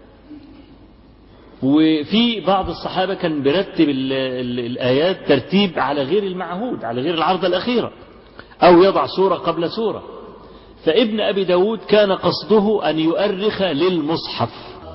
وفي بعض الصحابة كان بيرتب ال ال الآيات ترتيب على غير المعهود، على غير العرضة الأخيرة، أو يضع سورة قبل سورة. فابن أبي داود كان قصده أن يؤرخ للمصحف.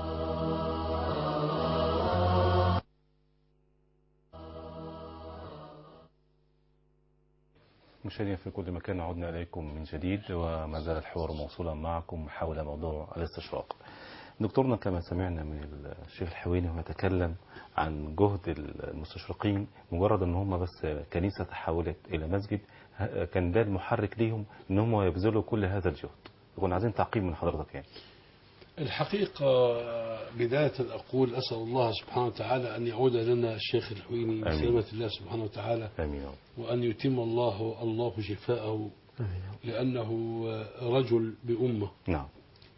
مشاهدينا في كل مكان، عدنا إليكم من جديد وما زال الحوار موصولا معكم حول موضوع الاستشراق. دكتورنا كما سمعنا من الشيخ الحويني هو يتكلم عن جهد المستشرقين، مجرد ان هم بس كنيسة تحولت الى مسجد كان ده المحرك ليهم ان هم يبذلوا كل هذا الجهد. يكون عايزين تعقيب من حضرتك يعني. الحقيقة بداية أقول أسأل الله سبحانه وتعالى أن يعود لنا الشيخ الحويني بسلامة الله سبحانه وتعالى، آمين. وأن يتم الله الله شفاءه، لأنه رجل بأمة. نعم.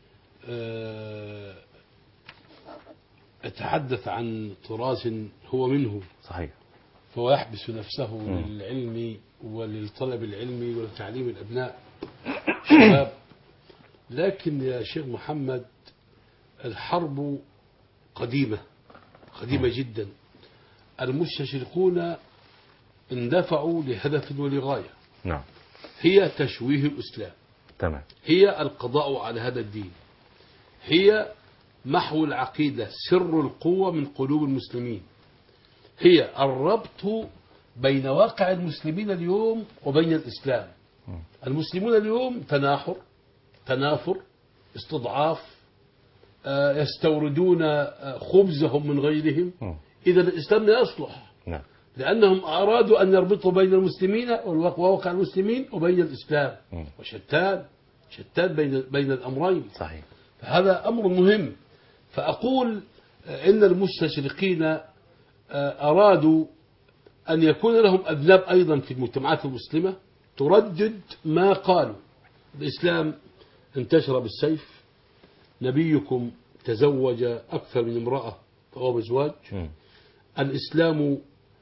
أتحدث عن طراز هو منه، صحيح، فهو يحبس نفسه م. للعلم وللطلب العلمي ولتعليم الأبناء شباب. لكن يا شيخ محمد الحرب قديمة قديمة م. جدا. المستشرقون اندفعوا لهدف ولغاية، نعم، هي تشويه الإسلام، تمام، هي القضاء على هذا الدين، هي محو العقيدة، سر القوة من قلوب المسلمين، هي الربط بين واقع المسلمين اليوم وبين الإسلام. المسلمون اليوم تناحر، تنافر، استضعاف، يستوردون خبزهم من غيرهم. إذا الإسلام لا يصلح، لأنهم أرادوا أن يربطوا بين المسلمين وواقع المسلمين وبين الإسلام، وشتان شتان بين بين الأمرين. صحيح. فهذا أمر مهم. فأقول إن المستشرقين أرادوا أن يكون لهم أذناب أيضا في المجتمعات المسلمة تردد ما قالوا. الإسلام انتشر بالسيف، نبيكم تزوج أكثر من امرأة فهو مزواج، الإسلام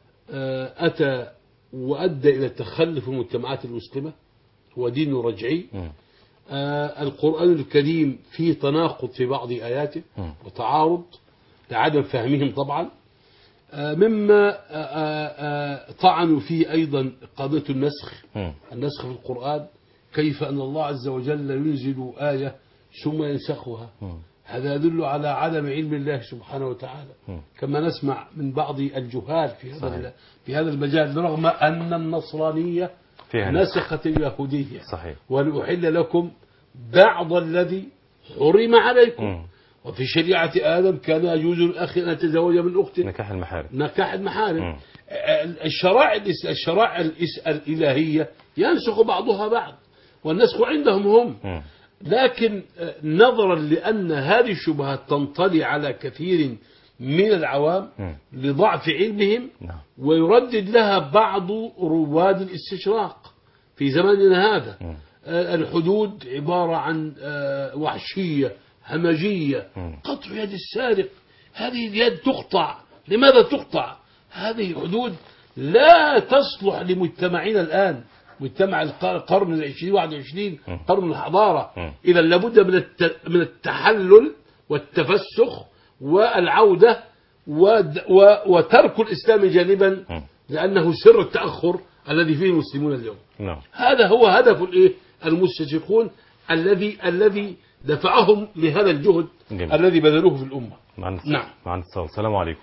أتى وأدى إلى التخلف المجتمعات المسلمة، هو دين رجعي. آه القرآن الكريم فيه تناقض في بعض آياته وتعارض لعدم فهمهم طبعا. آه مما آه آه طعنوا فيه أيضا قضية النسخ، النسخ في القرآن، كيف أن الله عز وجل ينزل آية ثم ينسخها. هذا يدل على عدم علم الله سبحانه وتعالى، كما نسمع من بعض الجهال في هذا في هذا المجال، رغم أن النصرانية نسخت اليهودية. صحيح. ولأحل لكم بعض الذي حرم عليكم. وفي شريعة آدم كان يجوز للأخ أن يتزوج من أخته، نكاح المحارم. نكاح المحارم. مم. الشرائع الشرائع الإلهية ينسخ بعضها بعض، والنسخ عندهم هم. مم. لكن نظرا لأن هذه الشبهات تنطلي على كثير من العوام مم. لضعف علمهم، نعم. ويردد لها بعض رواد الاستشراق في زماننا هذا. مم. آه، الحدود عبارة عن آه، وحشية همجية، مم. قطع يد السارق، هذه اليد تقطع. لماذا تقطع؟ هذه الحدود لا تصلح لمجتمعنا الآن، مجتمع القرن العشرين واحد وعشرين، مم. قرن الحضارة. مم. إذا لابد من الت- من التحلل والتفسخ والعودة ود- و- وترك الإسلام جانبا، مم. لأنه سر التأخر الذي فيه المسلمون اليوم. نعم. هذا هو هدف الإيه؟ المستشرقون الذي الذي دفعهم لهذا الجهد جميل. الذي بذلوه في الأمة. معنا نعم. معنا اتصال. السلام عليكم.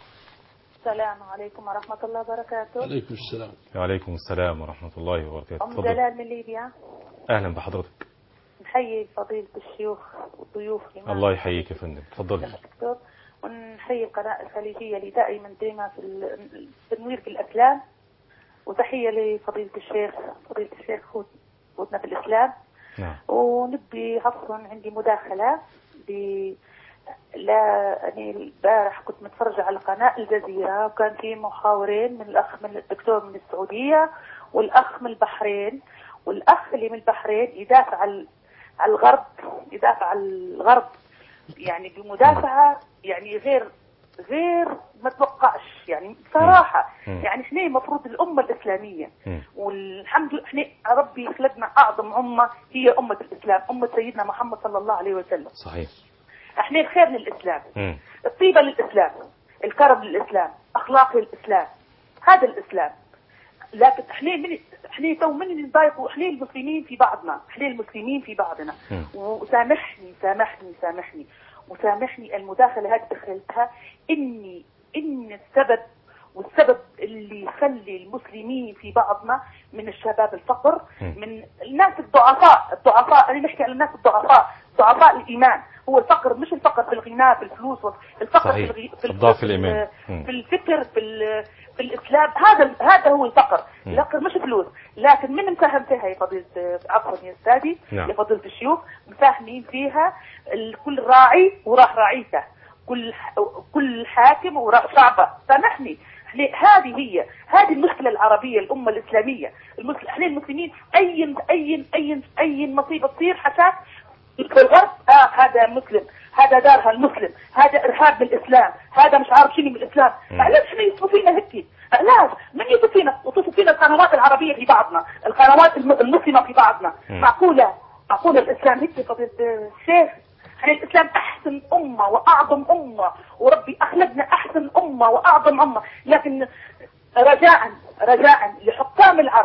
السلام عليكم ورحمة الله وبركاته. عليكم السلام. وعليكم السلام ورحمة الله وبركاته. أم تفضل. جلال من ليبيا. أهلا بحضرتك. نحيي فضيلة الشيوخ والضيوف. الله يحييك يا فندم. تفضل. دكتور، ونحيي القناة الخليجية اللي دائما دائما في التنوير في الأفلام، وتحية لفضيلة الشيخ فضيلة الشيخ خوتنا في الإسلام. نعم. ونبي عفوا عندي مداخلة ب لا يعني البارح كنت متفرجة على قناة الجزيرة، وكان في محاورين من الأخ من الدكتور من السعودية والأخ من البحرين، والأخ اللي من البحرين يدافع على على الغرب، يدافع على الغرب يعني بمدافعة يعني غير غير ما توقعش يعني صراحة. مم. يعني احنا المفروض الأمة الإسلامية، مم. والحمد لله احنا ربي خلقنا أعظم أمة هي أمة الإسلام، أمة سيدنا محمد صلى الله عليه وسلم. صحيح. احنا الخير للإسلام، مم. الطيبة للإسلام، الكرم للإسلام، أخلاق للإسلام، هذا الإسلام. لكن احنا من احنا تو من نضايقوا، احنا المسلمين في بعضنا، احنا المسلمين في بعضنا. مم. وسامحني سامحني سامحني وسامحني المداخلة هذه دخلتها، اني ان السبب والسبب اللي يخلي المسلمين في بعضنا من الشباب الفقر، مم. من الناس الضعفاء الضعفاء انا نحكي على الناس الضعفاء ضعفاء الايمان. هو الفقر مش الفقر في الغناء في الفلوس، الفقر صحيح. في, الغي... في, الضعف في, الإيمان. في الفكر في ال... في الاسلام. هذا هذا هو الفقر. مم. الفقر مش فلوس. لكن من مساهم فيها يا فضيلة عفوا يا استاذي، نعم. يا فضيلة الشيوخ، مساهمين فيها كل راعي وراح رعيته، كل كل حاكم وراح شعبه. سامحني، هذه هي هذه المشكلة العربية الأمة الإسلامية. المسلم احنا المسلمين أي أي أي أي مصيبة تصير حساك في الغرب، آه هذا مسلم، هذا دارها المسلم، هذا إرهاب بالإسلام، هذا مش عارف شنو من الإسلام. علاش احنا يصفوا فينا هيك؟ علاش من يصفوا فينا وتصفوا فينا القنوات العربية في بعضنا، القنوات المسلمة في بعضنا؟ معقولة معقولة الإسلام هيك فضيلة الشيخ؟ احنا الإسلام أحسن أمة وأعظم أمة، وربي أخلقنا أحسن أمة وأعظم أمة. لكن رجاء رجاء لحكام العرب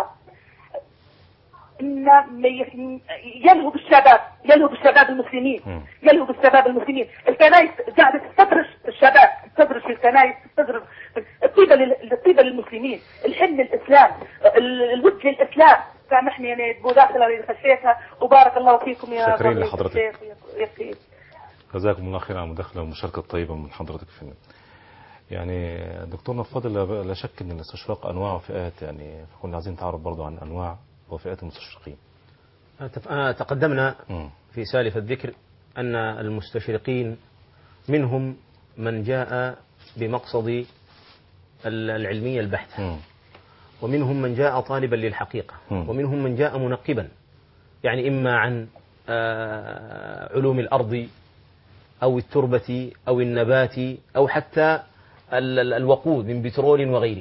إن يلهوا بالشباب، يلهوا بالشباب المسلمين، يلهوا بالشباب المسلمين. الكنائس قاعدة تستدرج الشباب، تستدرج في الكنائس، تستدرج الطيبة الطيبة للمسلمين، الحن للإسلام، الود للإسلام. سامحني أنا المداخلة اللي خشيتها، وبارك الله فيكم يا شكرين لحضرتك. يا جزاكم الله خير على المداخلة والمشاركة الطيبة من حضرتك فينا. يعني دكتورنا الفاضل، لا شك ان الاستشراق انواع وفئات، يعني فكنا عايزين نتعرف برضو عن انواع وفئات المستشرقين. تقدمنا في سالف الذكر أن المستشرقين منهم من جاء بمقصد العلمية البحتة، م. ومنهم من جاء طالبا للحقيقة، م. ومنهم من جاء منقبا، يعني إما عن علوم الأرض أو التربة أو النبات أو حتى الوقود من بترول وغيره.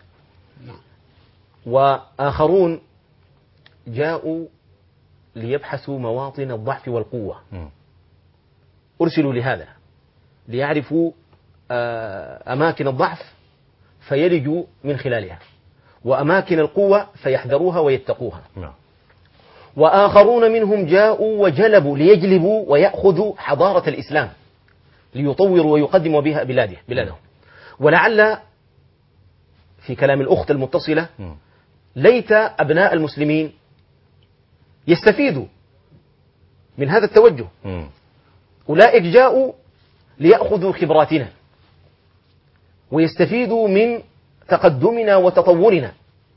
وآخرون جاءوا ليبحثوا مواطن الضعف والقوة، أرسلوا لهذا ليعرفوا أماكن الضعف فيلجوا من خلالها، وأماكن القوة فيحذروها ويتقوها. وآخرون منهم جاءوا وجلبوا ليجلبوا ويأخذوا حضارة الإسلام ليطوروا ويقدموا بها بلاده بلادهم. ولعل في كلام الأخت المتصلة ليت أبناء المسلمين يستفيدوا من هذا التوجه. أولئك جاءوا ليأخذوا خبراتنا ويستفيدوا من تقدمنا وتطورنا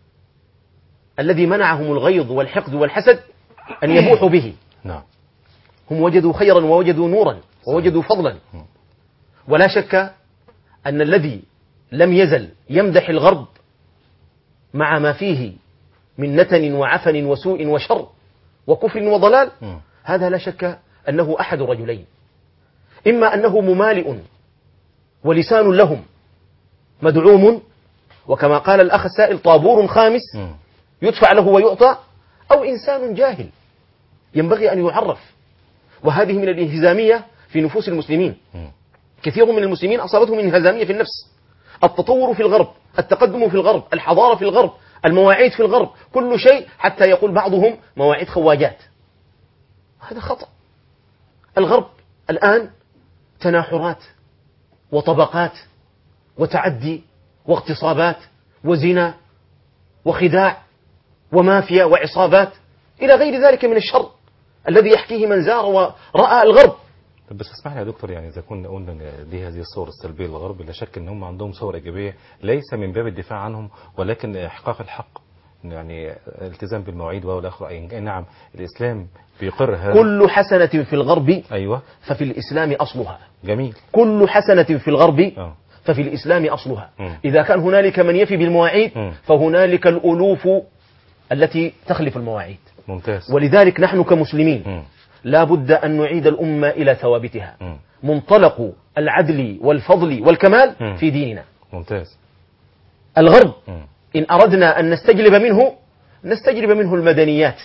الذي منعهم الغيظ والحقد والحسد أن يبوحوا به. نعم. هم وجدوا خيرا ووجدوا نورا ووجدوا فضلا. ولا شك أن الذي لم يزل يمدح الغرب مع ما فيه من نتن وعفن وسوء وشر وكفر وضلال، هذا لا شك أنه أحد رجلين: إما أنه ممالئ ولسان لهم مدعوم، وكما قال الأخ السائل طابور خامس يدفع له ويعطى، أو إنسان جاهل ينبغي أن يعرف. وهذه من الانهزامية في نفوس المسلمين. كثير من المسلمين أصابتهم انهزامية في النفس. التطور في الغرب، التقدم في الغرب، الحضارة في الغرب، المواعيد في الغرب، كل شيء، حتى يقول بعضهم مواعيد خواجات. هذا خطأ. الغرب الآن تناحرات وطبقات وتعدي واغتصابات وزنا وخداع ومافيا وعصابات إلى غير ذلك من الشر الذي يحكيه من زار ورأى الغرب. طب بس اسمح لي يا دكتور، يعني إذا كنا قلنا دي هذه الصور السلبية للغرب، لا شك أن هم عندهم صور إيجابية ليس من باب الدفاع عنهم ولكن إحقاق الحق، يعني التزام بالمواعيد والآخر. أي نعم الإسلام بيقر هذا. كل حسنة في الغرب أيوة ففي الإسلام أصلها. جميل. كل حسنة في الغرب أوه. ففي الإسلام أصلها. م. إذا كان هنالك من يفي بالمواعيد م. فهنالك الألوف التي تخلف المواعيد. ممتاز. ولذلك نحن كمسلمين م. لا بد أن نعيد الأمة إلى ثوابتها. م. منطلق العدل والفضل والكمال م. في ديننا. ممتاز. الغرب م. إن أردنا أن نستجلب منه نستجلب منه المدنيات،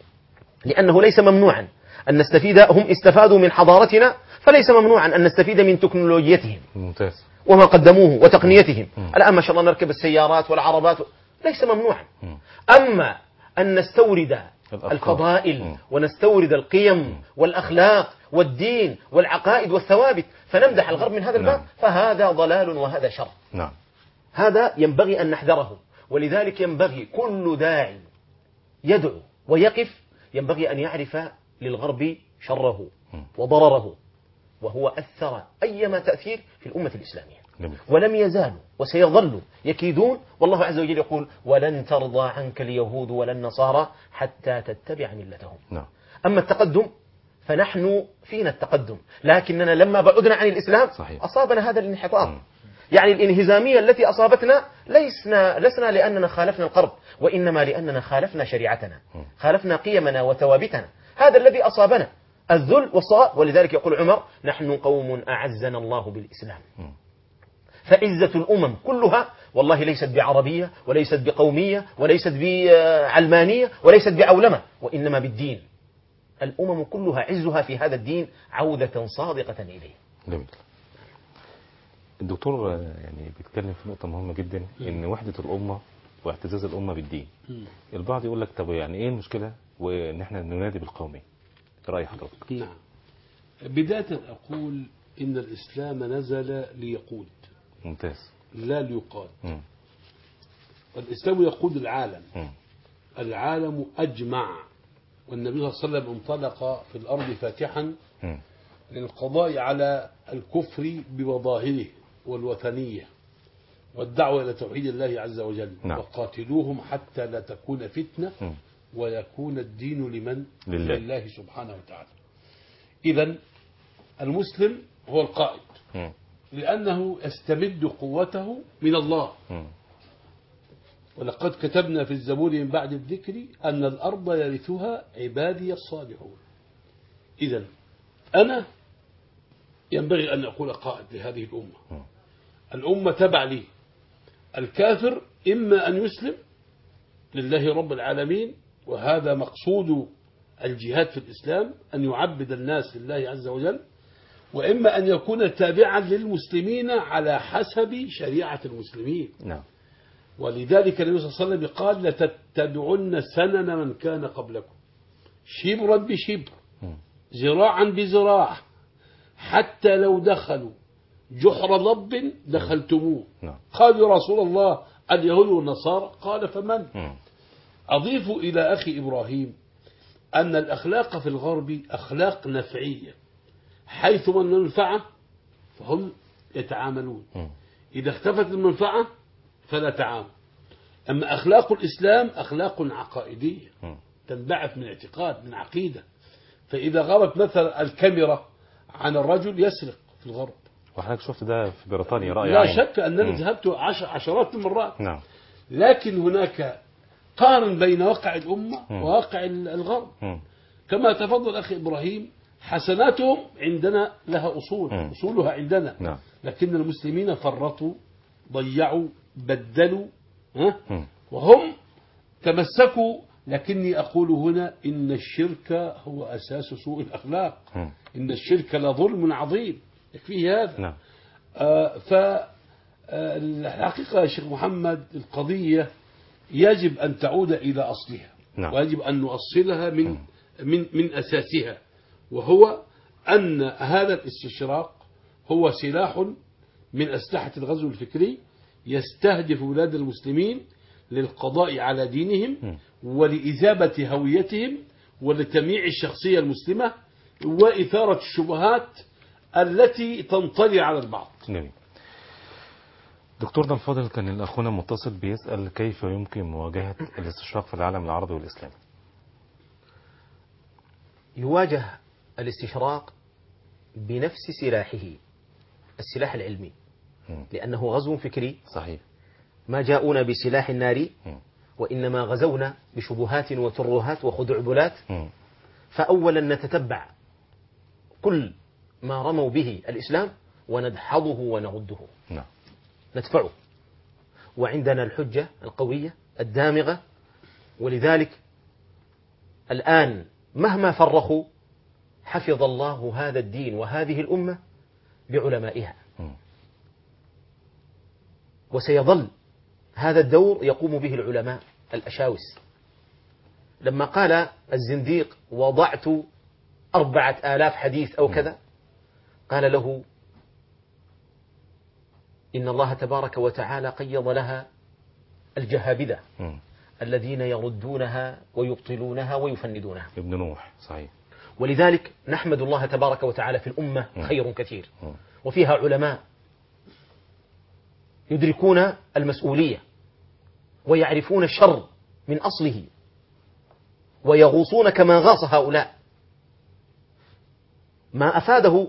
لأنه ليس ممنوعا أن نستفيد. هم استفادوا من حضارتنا، فليس ممنوعا أن نستفيد من تكنولوجيتهم. ممتاز. وما قدموه وتقنيتهم. م. الآن ما شاء الله نركب السيارات والعربات، ليس ممنوعا. م. أما أن نستورد الفضائل م. ونستورد القيم م. والأخلاق والدين والعقائد والثوابت فنمدح الغرب من هذا الباب، نعم. فهذا ضلال وهذا شر. نعم. هذا ينبغي أن نحذره. ولذلك ينبغي كل داعي يدعو ويقف ينبغي أن يعرف للغرب شره وضرره، وهو أثر أيما تأثير في الأمة الإسلامية. جميل. ولم يزالوا وسيظلوا يكيدون، والله عز وجل يقول: ولن ترضى عنك اليهود ولا النصارى حتى تتبع ملتهم. نعم. أما التقدم فنحن فينا التقدم، لكننا لما بعدنا عن الإسلام صحيح. أصابنا هذا الانحطاط. يعني الانهزامية التي أصابتنا لسنا, لسنا لأننا خالفنا الغرب، وإنما لأننا خالفنا شريعتنا، خالفنا قيمنا وثوابتنا. هذا الذي أصابنا الذل والصغار. ولذلك يقول عمر: نحن قوم أعزنا الله بالإسلام. فعزة الأمم كلها والله ليست بعربية وليست بقومية وليست بعلمانية وليست بعولمة، وإنما بالدين. الأمم كلها عزها في هذا الدين عودة صادقة إليه. جميل. الدكتور يعني بيتكلم في نقطة مهمة جدا، إن وحدة الأمة واعتزاز الأمة بالدين. البعض يقول لك طب يعني إيه المشكلة وإن إحنا ننادي بالقومية؟ رأي حضرتك؟ نعم. بداية أقول إن الإسلام نزل ليقود. ممتاز. لا ليقاد. مم. والإسلام يقود العالم. مم. العالم أجمع، والنبي صلى الله عليه وسلم انطلق في الأرض فاتحا مم. للقضاء على الكفر بمظاهره والوثنية والدعوة إلى توحيد الله عز وجل. نعم. وقاتلوهم حتى لا تكون فتنة مم. ويكون الدين لمن؟ لله, لله سبحانه وتعالى. إذن المسلم هو القائد، مم. لأنه يستمد قوته من الله. مم. ولقد كتبنا في الزبور من بعد الذكر أن الأرض يرثها عبادي الصالحون. إذن أنا ينبغي أن أكون قائد لهذه الأمة. الأمة تبع لي. الكافر إما أن يسلم لله رب العالمين، وهذا مقصود الجهاد في الإسلام، أن يعبد الناس لله عز وجل، وإما أن يكون تابعا للمسلمين على حسب شريعة المسلمين. نعم. ولذلك النبي صلى الله عليه وسلم قال: لتتبعن سنن من كان قبلكم شبرا بشبر ذراعا بذراع حتى لو دخلوا جحر ضب دخلتموه. نعم. قالوا: يا رسول الله اليهود والنصارى؟ قال: فمن؟ مم. أضيف إلى أخي إبراهيم أن الأخلاق في الغرب أخلاق نفعية، حيث من المنفعة فهم يتعاملون. م. إذا اختفت المنفعة فلا تعامل. أما أخلاق الإسلام أخلاق عقائدية م. تنبعث من اعتقاد، من عقيدة. فإذا غابت مثلا الكاميرا عن الرجل يسرق في الغرب. وحضرتك شفت ده في بريطانيا رأي لا عين. شك أنني م. ذهبت عشر عشرات المرات. نعم. لكن هناك قارن بين واقع الأمة م. وواقع الغرب. م. كما تفضل أخي إبراهيم، حسناتهم عندنا لها أصول، م. أصولها عندنا. نعم. لكن المسلمين فرطوا، ضيعوا، بدلوا، ها؟ م. وهم تمسكوا. لكني أقول هنا إن الشرك هو أساس سوء الأخلاق. م. إن الشرك لظلم عظيم يكفيه هذا. نعم. آه فالحقيقة يا شيخ محمد القضية يجب أن تعود إلى أصلها. نعم. ويجب أن نؤصلها من من من أساسها، وهو أن هذا الاستشراق هو سلاح من أسلحة الغزو الفكري يستهدف بلاد المسلمين للقضاء على دينهم ولإذابة هويتهم ولتمييع الشخصية المسلمة وإثارة الشبهات التي تنطلي على البعض. جميل. دكتورنا الفاضل، كان الأخونا متصل بيسأل كيف يمكن مواجهة الاستشراق في العالم العربي والإسلامي؟ يواجه الاستشراق بنفس سلاحه، السلاح العلمي، لأنه غزو فكري. صحيح. ما جاءونا بسلاح ناري، وإنما غزونا بشبهات وترهات وخدعبلات. فأولا نتتبع كل ما رموا به الإسلام وندحضه ونرده. نعم. ندفعه، وعندنا الحجة القوية الدامغة. ولذلك الآن مهما فرخوا حفظ الله هذا الدين وهذه الأمة بعلمائها، وسيظل هذا الدور يقوم به العلماء الأشاوس. لما قال الزنديق وضعت أربعة آلاف حديث أو كذا، قال له إن الله تبارك وتعالى قيض لها الجهابذة الذين يردونها ويبطلونها ويفندونها. ابن نوح. صحيح. ولذلك نحمد الله تبارك وتعالى في الأمة خير كثير، وفيها علماء يدركون المسؤولية ويعرفون الشر من أصله ويغوصون كما غاص هؤلاء. ما أفاده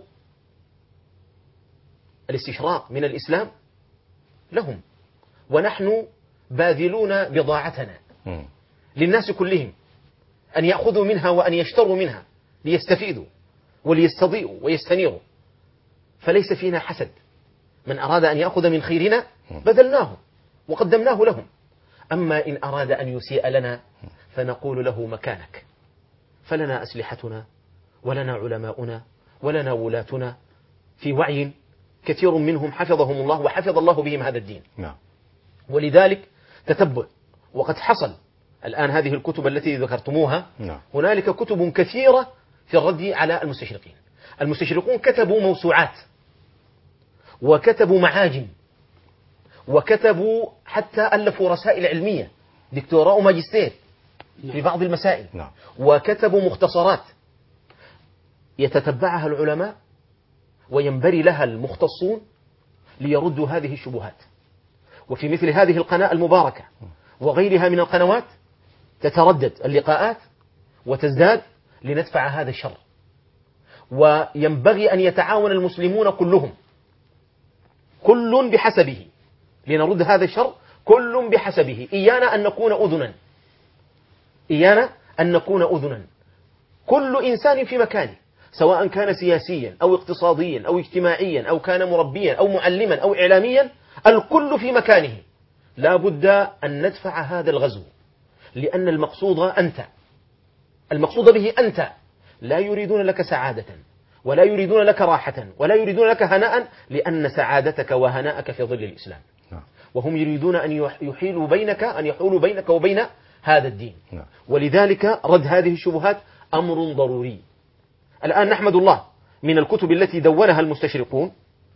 الاستشراق من الإسلام لهم، ونحن باذلون بضاعتنا للناس كلهم أن يأخذوا منها وأن يشتروا منها ليستفيدوا وليستضيئوا ويستنيروا. فليس فينا حسد، من أراد أن يأخذ من خيرنا بذلناه وقدمناه لهم. أما إن أراد أن يسيء لنا فنقول له مكانك. فلنا أسلحتنا ولنا علماؤنا ولنا ولاتنا في وعي، كثير منهم حفظهم الله وحفظ الله بهم هذا الدين. نعم. ولذلك تتبع، وقد حصل الآن هذه الكتب التي ذكرتموها. نعم. هنالك كتب كثيرة في الرد على المستشرقين. المستشرقون كتبوا موسوعات وكتبوا معاجم وكتبوا حتى ألفوا رسائل علمية، دكتوراه وماجستير في بعض المسائل. نعم. وكتبوا مختصرات يتتبعها العلماء وينبري لها المختصون ليردوا هذه الشبهات. وفي مثل هذه القناة المباركة وغيرها من القنوات تتردد اللقاءات وتزداد لندفع هذا الشر. وينبغي أن يتعاون المسلمون كلهم، كل بحسبه، لنرد هذا الشر، كل بحسبه. إيانا أن نكون أذنا، إيانا أن نكون أذنا. كل إنسان في مكانه، سواء كان سياسيا أو اقتصاديا أو اجتماعيا أو كان مربيا أو معلما أو إعلاميا، الكل في مكانه. لا بد أن ندفع هذا الغزو، لأن المقصود أنت، المقصود به أنت. لا يريدون لك سعادة ولا يريدون لك راحة ولا يريدون لك هناء، لأن سعادتك وهناءك في ظل الإسلام. وهم يريدون أن يحيلوا بينك أن يحولوا بينك وبين هذا الدين. ولذلك رد هذه الشبهات أمر ضروري. الآن نحمد الله من الكتب التي دونها المستشرقون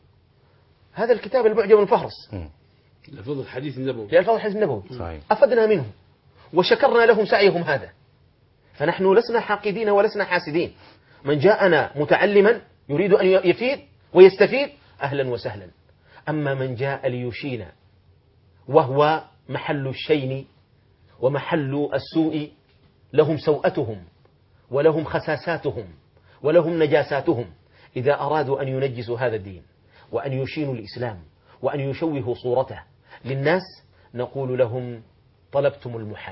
هذا الكتاب المعجم الفهرس لفظ الحديث النبوي، لألفاظ الحديث النبوي. صحيح. أفدنا منهم وشكرنا لهم سعيهم هذا. فنحن لسنا حاقدين ولسنا حاسدين. من جاءنا متعلما يريد أن يفيد ويستفيد أهلا وسهلا. أما من جاء ليشين وهو محل الشين ومحل السوء، لهم سوءتهم ولهم خساساتهم ولهم نجاساتهم، إذا أرادوا أن ينجسوا هذا الدين وأن يشينوا الإسلام وأن يشوهوا صورته للناس، نقول لهم طلبتم المحال،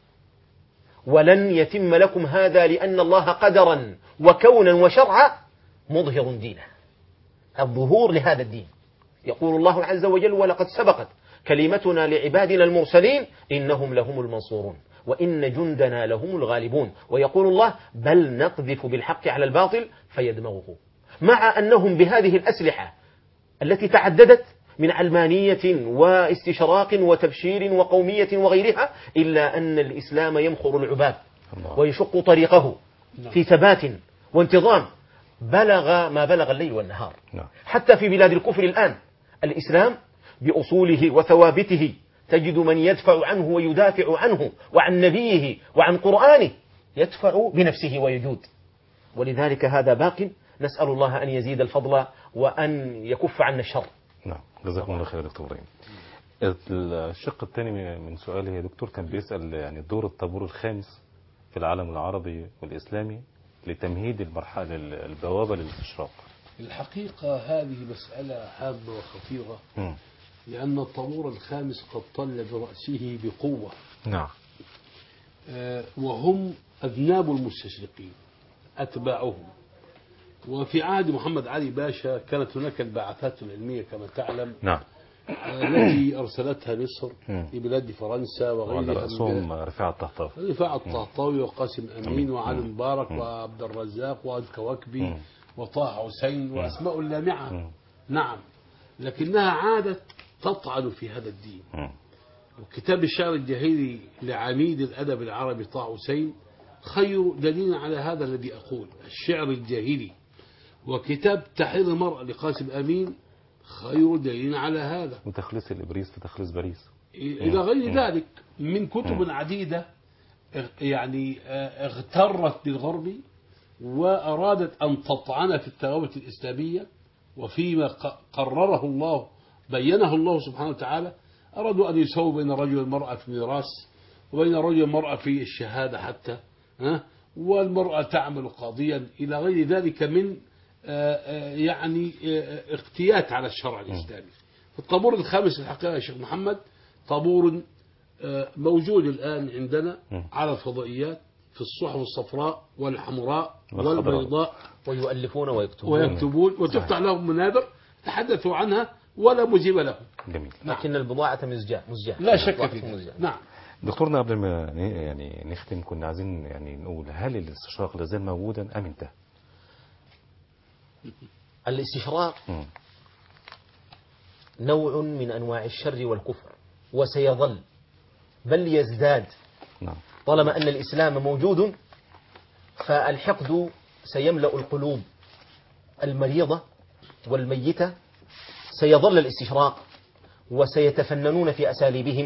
ولن يتم لكم هذا، لأن الله قدرا وكونا وشرعا مظهر دينه، الظهور لهذا الدين. يقول الله عز وجل: ولقد سبقت كلمتنا لعبادنا المرسلين إنهم لهم المنصورون وإن جندنا لهم الغالبون. ويقول الله: بل نقذف بالحق على الباطل فيدمغه. مع أنهم بهذه الأسلحة التي تعددت من علمانية واستشراق وتبشير وقومية وغيرها، إلا أن الإسلام يمخر العباب ويشق طريقه في ثبات وانتظام بلغ ما بلغ الليل والنهار. حتى في بلاد الكفر الآن الإسلام بأصوله وثوابته تجد من يدفع عنه ويدافع عنه وعن نبيه وعن قرآنه، يدفع بنفسه ويجود. ولذلك هذا باق، نسأل الله أن يزيد الفضل وأن يكف عنا الشر. نعم، جزاكم الله خير يا دكتور إبراهيم. الشق الثاني من سؤالي يا دكتور كان بيسأل يعني دور الطابور الخامس في العالم العربي والإسلامي لتمهيد المرحلة البوابة للاستشراق. الحقيقة هذه مسألة هامة وخطيرة، م. لأن الطابور الخامس قد طل برأسه بقوة. نعم. آه وهم أذناب المستشرقين أتباعهم. وفي عهد محمد علي باشا كانت هناك البعثات العلمية كما تعلم. نعم. التي أرسلتها مصر لبلاد فرنسا وغيرها. رأسهم رفاعة الطهطاوي. رفاعة الطهطاوي وقاسم أمين وعلي مبارك وعبد الرزاق والكواكبي وطه حسين وأسماء لامعة. نعم. لكنها عادت تطعن في هذا الدين. وكتاب الشعر الجاهلي لعميد الأدب العربي طه حسين خير دليل على هذا الذي أقول، الشعر الجاهلي. وكتاب تحرير المرأة لقاسم أمين خير دليل على هذا، وتخليص الإبريس في تخليص باريس إلى غير ذلك من كتب عديدة يعني اغترت بالغرب وأرادت أن تطعن في الثوابت الإسلامية، وفيما قرره الله بينه الله سبحانه وتعالى أرادوا أن يسووا بين الرجل والمرأة في الميراث وبين الرجل والمرأة في الشهادة حتى، والمرأة تعمل قاضيا إلى غير ذلك من يعني اقتيات على الشرع الإسلامي. الطابور الخامس الحقيقة يا شيخ محمد طابور موجود الآن عندنا على الفضائيات في الصحف الصفراء والحمراء والبيضاء، ويؤلفون ويكتبون ويكتبون وتفتح لهم منابر تحدثوا عنها ولا مجيب لهم. جميل. لكن البضاعة مزجاة مزجاة لا شك فيها. نعم. دكتورنا قبل ما يعني نختم كنا عايزين يعني نقول هل الاستشراق لازال موجودا أم انتهى؟ الاستشراق نوع من أنواع الشر والكفر وسيظل بل يزداد. نعم. طالما أن الإسلام موجود فالحقد سيملأ القلوب المريضة والميتة، سيظل الاستشراق وسيتفننون في أساليبهم،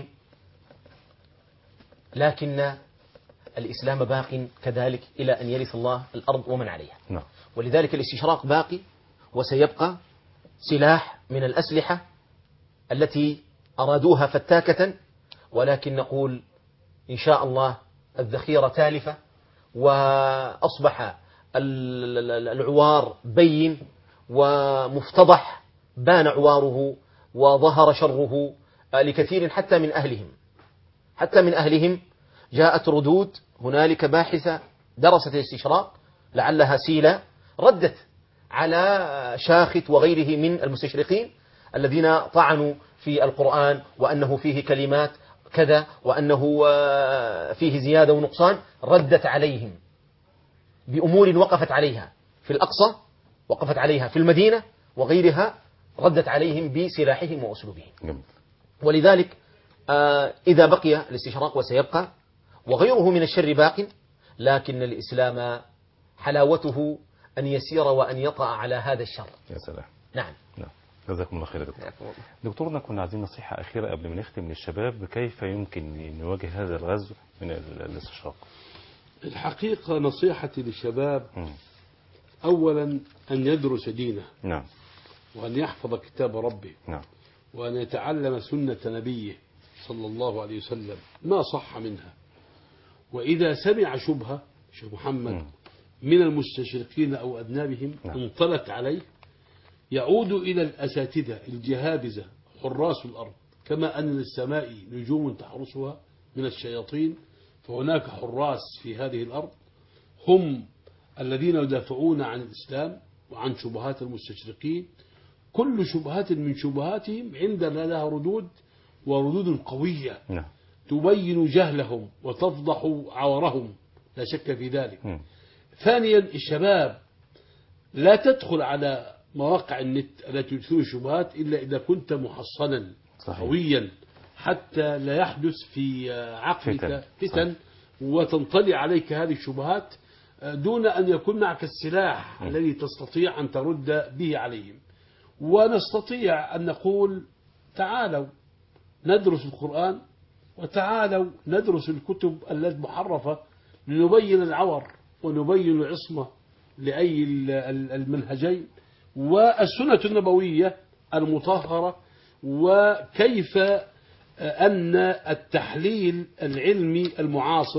لكن الإسلام باق كذلك إلى أن يرث الله الأرض ومن عليها. نعم. ولذلك الاستشراق باقي وسيبقى سلاح من الأسلحة التي أرادوها فتاكة، ولكن نقول إن شاء الله الذخيرة تالفة، وأصبح العوار بين ومفتضح، بان عواره وظهر شره لكثير حتى من أهلهم حتى من أهلهم جاءت ردود. هنالك باحثة درست الاستشراق لعلها سيلة ردت على شاخت وغيره من المستشرقين الذين طعنوا في القرآن وأنه فيه كلمات كذا وأنه فيه زيادة ونقصان، ردت عليهم بأمور وقفت عليها في الأقصى، وقفت عليها في المدينة وغيرها، ردت عليهم بسلاحهم وأسلوبهم. ولذلك إذا بقي الاستشراق وسيبقى وغيره من الشر باق، لكن الإسلام حلاوته أن يسير وأن يطأ على هذا الشر. يا سلام. نعم. نعم. جزاكم الله خير يا دكتور. دكتورنا كنا عايزين نصيحة أخيرة قبل ما نختم للشباب كيف يمكن نواجه هذا الغزو من الاستشراق. الحقيقة نصيحتي للشباب م. أولا أن يدرس دينه. نعم. وأن يحفظ كتاب ربه نعم. وأن يتعلم سنة نبيه صلى الله عليه وسلم ما صح منها. وإذا سمع شبهة شيخ محمد مم. من المستشرقين أو أذنابهم نعم. انطلت عليه، يعود إلى الأساتذة الجهابزة حراس الأرض، كما أن للسماء نجوم تحرسها من الشياطين، فهناك حراس في هذه الأرض هم الذين يدافعون عن الإسلام وعن شبهات المستشرقين. كل شبهات من شبهاتهم عندنا لها ردود، وردود قوية نعم. تبين جهلهم وتفضح عورهم، لا شك في ذلك. مم. ثانيا، الشباب لا تدخل على مواقع النت التي تثير الشبهات إلا إذا كنت محصنا صحيح. قويا، حتى لا يحدث في عقلك فتن, فتن وتنطلي عليك هذه الشبهات دون أن يكون معك السلاح م. الذي تستطيع أن ترد به عليهم. ونستطيع أن نقول تعالوا ندرس القرآن، وتعالوا ندرس الكتب التي محرفة لنبين العور ونبين العصمة لأي المنهجين، والسنة النبوية المطهرة، وكيف أن التحليل العلمي المعاصر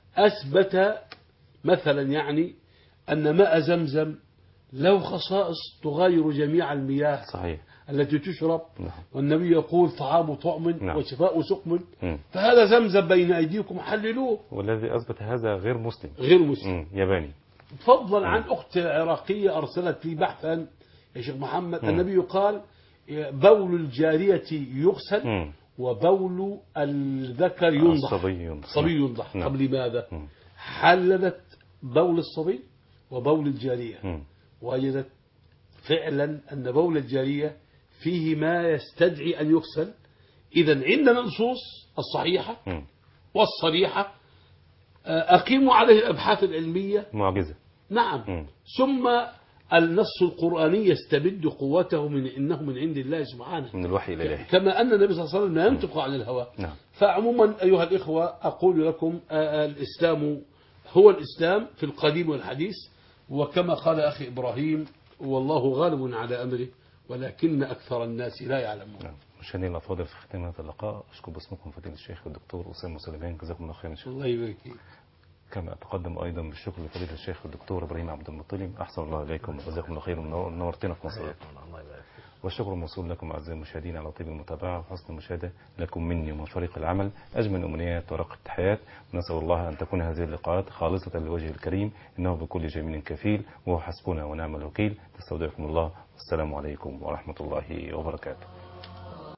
أثبت مثلا يعني أن ماء زمزم له خصائص تغير جميع المياه صحيح. التي تشرب. نعم. والنبي يقول طعام طعم نعم. وشفاء سقم. مم. فهذا زمزم بين أيديكم حللوه. والذي أثبت هذا غير مسلم غير مسلم. مم. ياباني. فضلا عن أخت عراقية أرسلت لي بحثا يا شيخ محمد. مم. النبي قال بول الجارية يغسل مم. وبول الذكر ينضح. الصبي ينضح. صبي ينضح. نعم. طب لماذا؟ مم. حللت بول الصبي وبول الجارية، مم. وجدت فعلا أن بول الجارية فيه ما يستدعي أن يغسل. إذا عندنا النصوص الصحيحة مم. والصريحة، أقيموا عليه الأبحاث العلمية. معجزة. نعم. مم. ثم النص القرآني يستبد قوته من إنه من عند الله سبحانه، من الوحي إليه، كما أن النبي صلى الله عليه وسلم لا ينطق عن الهوى. نعم. فعموما أيها الإخوة أقول لكم الإسلام هو الإسلام في القديم والحديث، وكما قال أخي إبراهيم والله غالب على أمره ولكن أكثر الناس لا يعلمون. نعم. مشاهدينا الأفاضل، في ختام هذا اللقاء أشكر باسمكم فضيلة الشيخ الدكتور أسامة سليمان، جزاكم الله خيرا. الله يبارك فيك. كما أتقدم أيضا بالشكر لفضيلة الشيخ الدكتور إبراهيم عبد المطلب، أحسن الله إليكم وجزاكم الله خيرا، نورتنا في مصر. والشكر موصول لكم أعزائي المشاهدين على طيب المتابعة وحسن المشاهدة. لكم مني ومن فريق العمل أجمل أمنيات ورقة التحيات، ونسأل الله أن تكون هذه اللقاءات خالصة لوجه الكريم، إنه بكل جميل كفيل وهو حسبنا ونعم الوكيل. تستودعكم الله والسلام عليكم ورحمة الله وبركاته.